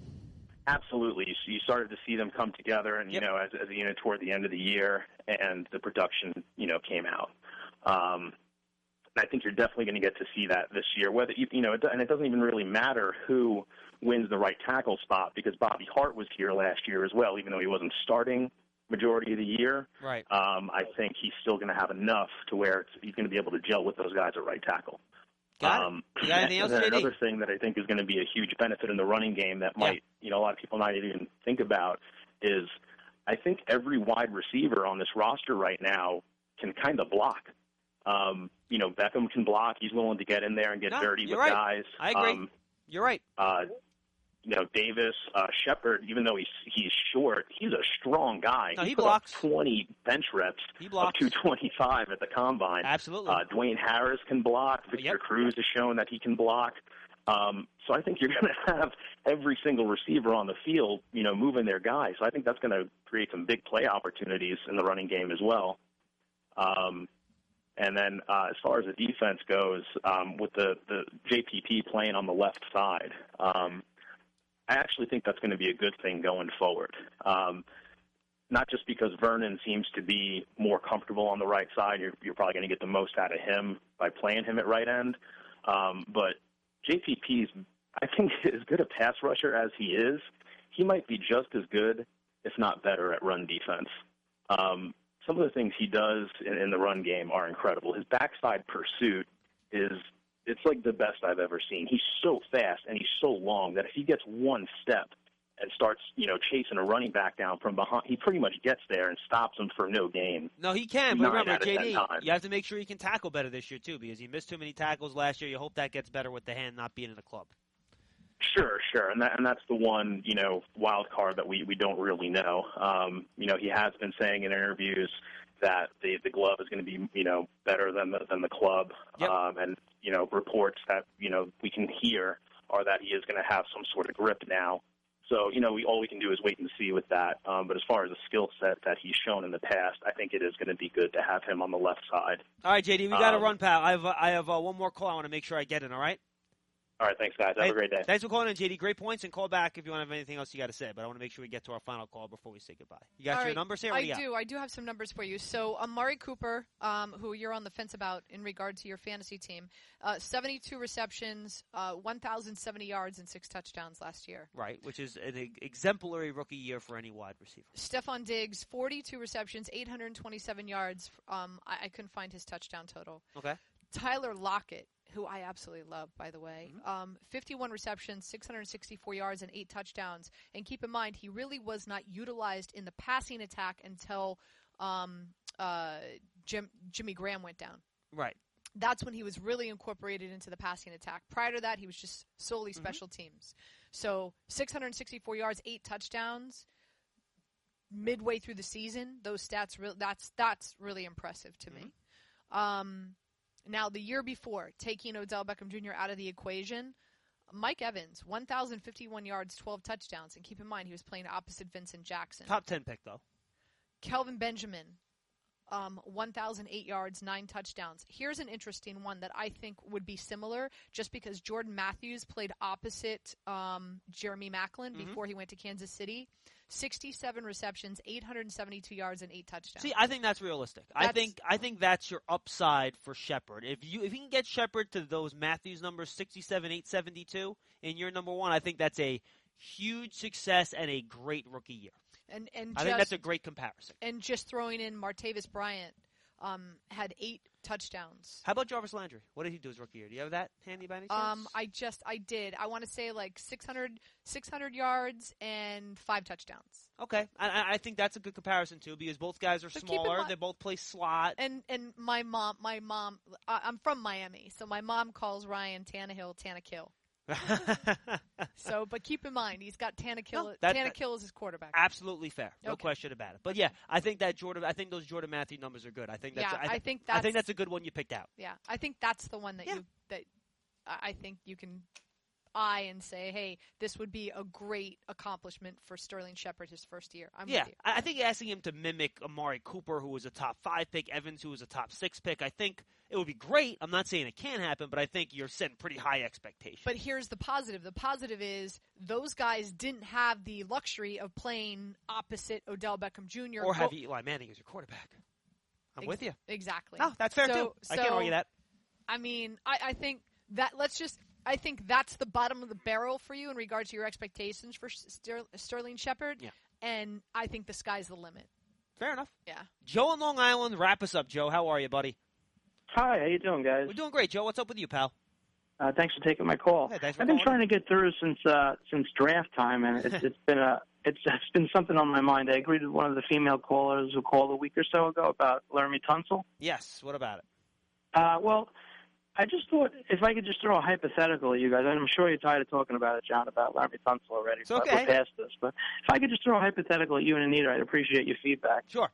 Absolutely. You, you started to see them come together, and, you Yep. know, as, as a unit toward the end of the year, and the production, you know, came out. Um, and I think you're definitely going to get to see that this year. Whether you, you know, it, and it doesn't even really matter who wins the right tackle spot, because Bobby Hart was here last year as well, even though he wasn't starting majority of the year. Right. Um, I think he's still going to have enough to where it's, he's going to be able to gel with those guys at right tackle. Got um, it. You got anything else, and then J D? another thing that I think is going to be a huge benefit in the running game that might, you know, a lot of people not even think about is I think every wide receiver on this roster right now can kind of block. Um, you know, Beckham can block. He's willing to get in there and get No, dirty you're with right. guys. I agree. Um, You're right. uh, you know, Davis, uh, Shepard, even though he's he's short, he's a strong guy. No, he put blocks. up twenty bench reps He of blocks. two twenty-five at the combine. Absolutely. Uh, Dwayne Harris can block. Victor Yep. Cruz has shown that he can block. Um, so I think you're going to have every single receiver on the field, you know, moving their guys. So I think that's going to create some big play opportunities in the running game as well. Um, and then uh, as far as the defense goes, um, with the, the J P P playing on the left side, um, I actually think that's going to be a good thing going forward. Um, not just because Vernon seems to be more comfortable on the right side. You're, you're probably going to get the most out of him by playing him at right end. Um, but J P P's, I think, as good a pass rusher as he is, he might be just as good, if not better, at run defense. Um, some of the things he does in, in the run game are incredible. His backside pursuit is it's like the best I've ever seen. He's so fast and he's so long that if he gets one step and starts, you know, chasing a running back down from behind, he pretty much gets there and stops him for no gain. No, he can. But Nine remember, out of J ten D, times. you have to make sure he can tackle better this year, too, because he missed too many tackles last year. You hope that gets better with the hand not being in the club. Sure, sure, and that and that's the one, you know, wild card that we, we don't really know. Um, you know, he has been saying in interviews that the the glove is going to be, you know, better than the than the club, Yep. um, and you know, reports that you know we can hear are that he is going to have some sort of grip now. So you know, we all we can do is wait and see with that. Um, but as far as the skill set that he's shown in the past, I think it is going to be good to have him on the left side. All right, J D, we got to Um, run, pal. I have, uh, I have uh, one more call I want to make sure I get in, all right? All right, thanks, guys. Have Hey, a great day. Thanks for calling in, J D. Great points, and call back if you want to have anything else you got to say. But I want to make sure we get to our final call before we say goodbye. You got All your right. numbers here? What I do you got? do. I do have some numbers for you. So Amari Cooper, um, who you're on the fence about in regard to your fantasy team, uh, seventy-two receptions, uh, one thousand seventy yards, and six touchdowns last year. Right, which is an e- exemplary rookie year for any wide receiver. Stephon Diggs, forty-two receptions, eight hundred twenty-seven yards. Um, I, I couldn't find his touchdown total. Okay. Tyler Lockett, who I absolutely love, by the way, Mm-hmm. um, fifty-one receptions, six hundred sixty-four yards, and eight touchdowns. And keep in mind, he really was not utilized in the passing attack until um, uh, Jim, Jimmy Graham went down. Right. That's when he was really incorporated into the passing attack. Prior to that, he was just solely Mm-hmm. special teams. So six hundred sixty-four yards, eight touchdowns. midway through the season, those stats re- that's that's really impressive to mm-hmm. me. Um, now the year before, taking Odell Beckham Junior out of the equation, Mike Evans, one thousand fifty-one yards, twelve touchdowns, and keep in mind he was playing opposite Vincent Jackson. Top ten pick though. Kelvin Benjamin, um, one thousand eight yards, nine touchdowns. Here's an interesting one that I think would be similar, just because Jordan Matthews played opposite um, Jeremy Maclin mm-hmm. before he went to Kansas City. sixty-seven receptions, eight hundred seventy-two yards, and eight touchdowns. See, I think that's realistic. That's, I think I think that's your upside for Shepard. If you if you can get Shepard to those Matthews numbers, sixty-seven, eight seventy-two, in year number one, I think that's a huge success and a great rookie year. And and I just, think that's a great comparison. And just throwing in Martavis Bryant um, had eight touchdowns. How about Jarvis Landry? What did he do his rookie year? Do you have that handy by any chance? Um, I just I did. I want to say like six hundred, six hundred yards and five touchdowns. Okay, I, I think that's a good comparison too, because both guys are but smaller. They both play slot. And and my mom, my mom, I'm from Miami, so my mom calls Ryan Tannehill Tannekill. So, but keep in mind, he's got Tannehill. No, that, Tannehill as his quarterback. Absolutely fair, no okay. question about it. But yeah, I think that Jordan. I think those Jordan Matthews numbers are good. I think that's. Yeah, I, th- I think that's. I think that's a good one you picked out. Yeah, I think that's the one that yeah. you that I think you can eye and say, hey, this would be a great accomplishment for Sterling Shepard his first year. I'm yeah, with you. I think asking him to mimic Amari Cooper, who was a top five pick, Evans, who was a top six pick, I think it would be great. I'm not saying it can't happen, but I think you're setting pretty high expectations. But here's the positive. The positive is those guys didn't have the luxury of playing opposite Odell Beckham Junior Or have Eli Manning as your quarterback. I'm Ex- with you. Exactly. No, that's fair so, too. So, I can't argue that. I mean, I, I think that let's just I think that's the bottom of the barrel for you in regards to your expectations for Ster- Sterling Shepard. Yeah. And I think the sky's the limit. Fair enough. Yeah. Joe in Long Island, wrap us up, Joe. How are you, buddy? Hi, how you doing, guys? We're doing great, Joe. What's up with you, pal? Uh, thanks for taking my call. Hey, I've been trying to get through since uh, since draft time, and it's, it's been a it's, it's been something on my mind. I agreed with one of the female callers who called a week or so ago about Laramie Tunsil. Yes. What about it? Uh, well, I just thought if I could just throw a hypothetical at you guys, and I'm sure you're tired of talking about it, John, about Laramie Tunsil already. It's okay. We're past this, but if I could just throw a hypothetical at you and Anita, I'd appreciate your feedback. Sure.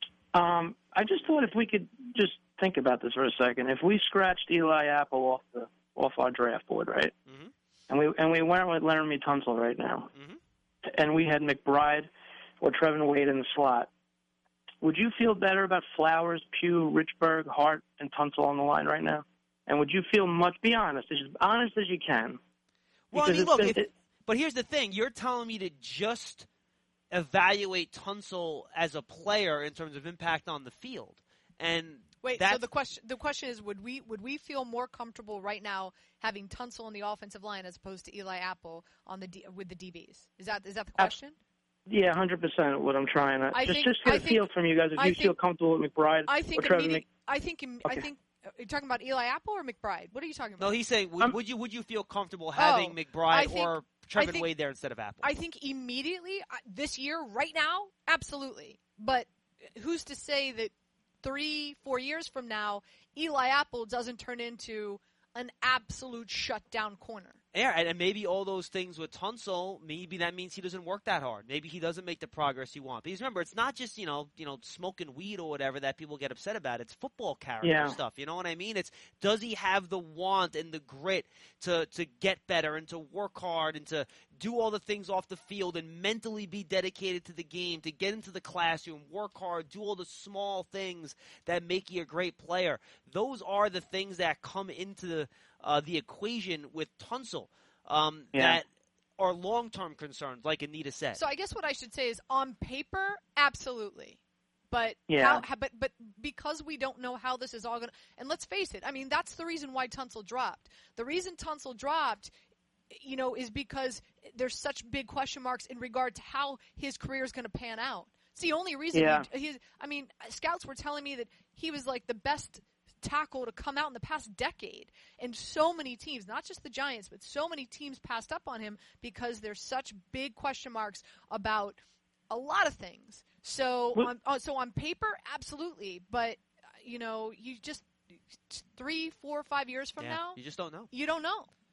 Um, I just thought if we could just think about this for a second. If we scratched Eli Apple off the off our draft board, right, mm-hmm. and we and we went with Laramie Tunsil right now, mm-hmm. and we had McBride or Trevin Wade in the slot, would you feel better about Flowers, Pugh, Richburg, Hart, and Tunsil on the line right now? And would you feel much? Be honest, as honest as you can. Well, I mean, look, been, if, it, but here's the thing: you're telling me to just evaluate Tunsil as a player in terms of impact on the field, and wait. that's, so the question the question is, would we would we feel more comfortable right now having Tunsil on the offensive line as opposed to Eli Apple on the D, with the D Bs? Is that is that the question? Yeah, one hundred percent what I'm trying to I just think, just get I a think, feel from you guys if I you think, feel comfortable with McBride I think or Trevin. Mc, I think okay. I think. Are you talking about Eli Apple or McBride? What are you talking about? No, he's saying, would, um, would you would you feel comfortable having oh, McBride think, or Trevin think, Wade there instead of Apple? I think immediately, uh, this year, right now, absolutely. But who's to say that three, four years from now, Eli Apple doesn't turn into an absolute shutdown corner? Yeah, and maybe all those things with Tunsil, maybe that means he doesn't work that hard. Maybe he doesn't make the progress he wants. Because remember, it's not just, you know, you know, smoking weed or whatever that people get upset about. It's football character yeah. stuff. You know what I mean? It's does he have the want and the grit to to get better and to work hard and to do all the things off the field and mentally be dedicated to the game, to get into the classroom, work hard, do all the small things that make you a great player. Those are the things that come into the Uh, the equation with Tunsil um, yeah. that are long-term concerns, like Anita said. So I guess what I should say is, on paper, absolutely, but yeah. how, but but because we don't know how this is all going to, and let's face it, I mean that's the reason why Tunsil dropped. The reason Tunsil dropped, you know, is because there's such big question marks in regard to how his career is going to pan out. It's the only reason. Yeah. He, he, I mean, scouts were telling me that he was like the best tackle to come out in the past decade, and so many teams, not just the Giants, but so many teams passed up on him because there's such big question marks about a lot of things. So, on, uh, so on paper, absolutely, but uh, you know, you just three, four, five years from yeah, now, you just don't know. You don't know.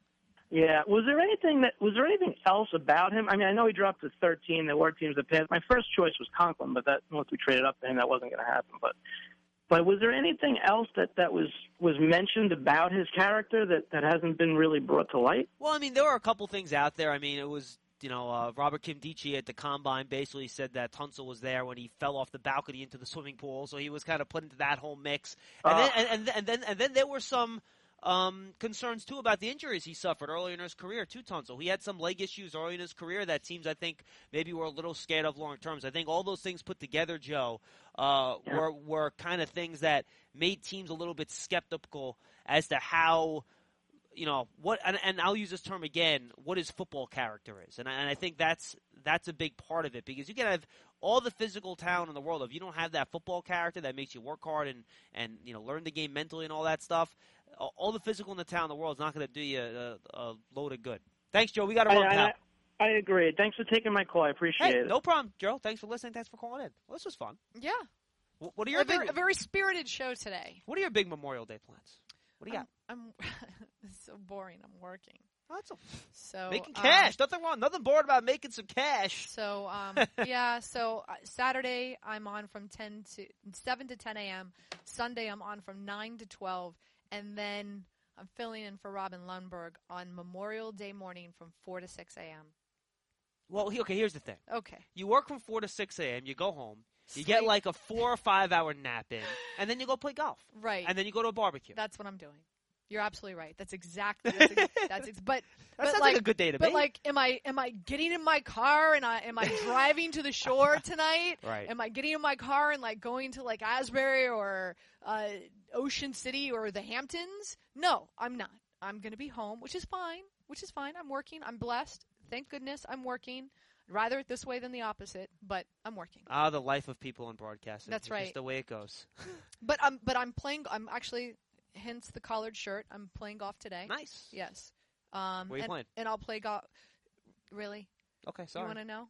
Yeah. Was there anything that was there anything else about him? I mean, I know he dropped to thirteen. There were teams that passed. My first choice was Conklin, but that once we traded up to him, that wasn't going to happen. But but was there anything else that, that was, was mentioned about his character that, that hasn't been really brought to light? Well, I mean, there were a couple things out there. I mean, it was. You know, uh, Robert Kimdichie at the Combine basically said that Tunsil was there when he fell off the balcony into the swimming pool, so he was kind of put into that whole mix. And, uh, then, and, and, and then and then there were some um, concerns, too, about the injuries he suffered early in his career, too, Tunsil. He had some leg issues early in his career that teams, I think, maybe were a little scared of long term. So I think all those things put together, Joe, uh, yeah. were, were kind of things that made teams a little bit skeptical as to how – you know what, and, and I'll use this term again. What his football character is, and I, and I think that's that's a big part of it because you can have all the physical talent in the world. If you don't have that football character that makes you work hard and, and you know learn the game mentally and all that stuff, all the physical in the talent in the world is not going to do you a, a load of good. Thanks, Joe. We got to run, I, pal. I, I agree. Thanks for taking my call. I appreciate hey, it. No problem, Joe. Thanks for listening. Thanks for calling in. Well, this was fun. Yeah. What, what are your a, big, very, a very spirited show today. What are your big Memorial Day plans? What do you I'm, got? I'm it's so boring. I'm working. Oh, that's a, so making cash. Um, Nothing wrong. Nothing boring about making some cash. So um, yeah. So uh, Saturday I'm on from ten to seven to ten a.m. Sunday I'm on from nine to twelve, and then I'm filling in for Robin Lundberg on Memorial Day morning from four to six a.m. Well, okay. Here's the thing. Okay. You work from four to six a.m. You go home. You Sleep. get like a four or five hour nap in, and then you go play golf. Right. And then you go to a barbecue. That's what I'm doing. You're absolutely right. That's exactly. That's, ex- that's ex- but that but sounds like, like a good day to but me. But like, am I am I getting in my car and I am I driving to the shore tonight? Right. Am I getting in my car and like going to like Asbury or uh, Ocean City or the Hamptons? No, I'm not. I'm going to be home, which is fine. Which is fine. I'm working. I'm blessed. Thank goodness I'm working. I'd rather it this way than the opposite, but I'm working. Ah, the life of people in broadcasting. That's it's right. Just the way it goes. But I'm but I'm playing. I'm actually. Hence the collared shirt. I'm playing golf today. Nice. Yes. Um, Where are you and, playing? And I'll play golf. Really? Okay, sorry. You want to know?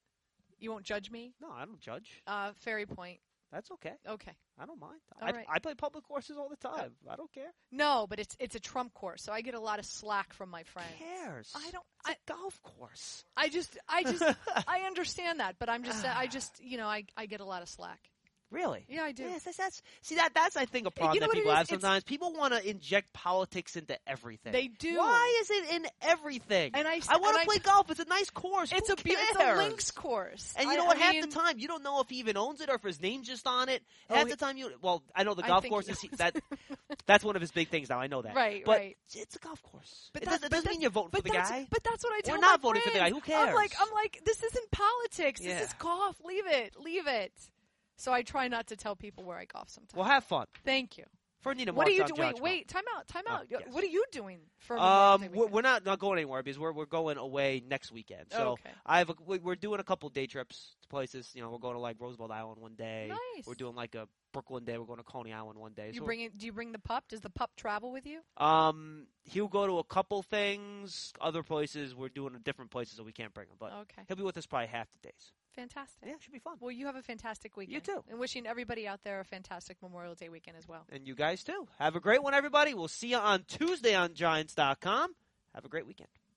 You won't judge me? No, I don't judge. Uh, Ferry Point. That's okay. Okay. I don't mind. All I, right. I play public courses all the time. I don't care. No, but it's it's a trump course, so I get a lot of slack from my friends. Who cares? I don't. It's I, a golf course. I just, I just, I understand that, but I'm just, I just, you know, I I get a lot of slack. Really? Yeah, I do. Yes, that's, that's see that that's I think a problem You know that what it people is? have sometimes. People want to inject politics into everything. They do. Why is it in everything? And I, I want to and play I, golf. It's a nice course. It's Who a be- cares? it's a links course. And you I, know what? I Half mean, the time you don't know if he even owns it or if his name's just on it. Oh, Half he- the time you well, I know the I golf think course he- is that that's one of his big things now. I know that. Right, but right. It's a golf course. But it that- doesn't, it but doesn't that- mean you're voting for but the that's, guy. But that's what I tell We're my not voting for the guy. friends. Who cares? I'm like, I'm like, this isn't politics. Yeah. This is golf. Leave it. Leave it. So I try not to tell people where I golf sometimes. Well, have fun. Thank you. For Nina What are you Marks, I'm doing? Wait, John wait. Time out. Time Oh, out. yes. What are you doing for Memorial Um, Day we're, weekend? we're not not going anywhere because we're we're going away next weekend. So Okay. I have a, we- we're doing a couple day trips to places. You know, we're going to like Roosevelt Island one day. Nice. We're doing like a Brooklyn day. We're going to Coney Island one day. You so bring it, do you bring the pup? Does the pup travel with you? um, he'll go to a couple things. Other places we're doing different places, so we can't bring him. But Okay. he'll be with us probably half the days. Fantastic. Yeah, it should be fun. Well, you have a fantastic weekend. too. And wishing everybody out there a fantastic Memorial Day weekend as well. And you guys too. Have a great one, everybody. We'll see you on Tuesday on Giants dot com. Have a great weekend.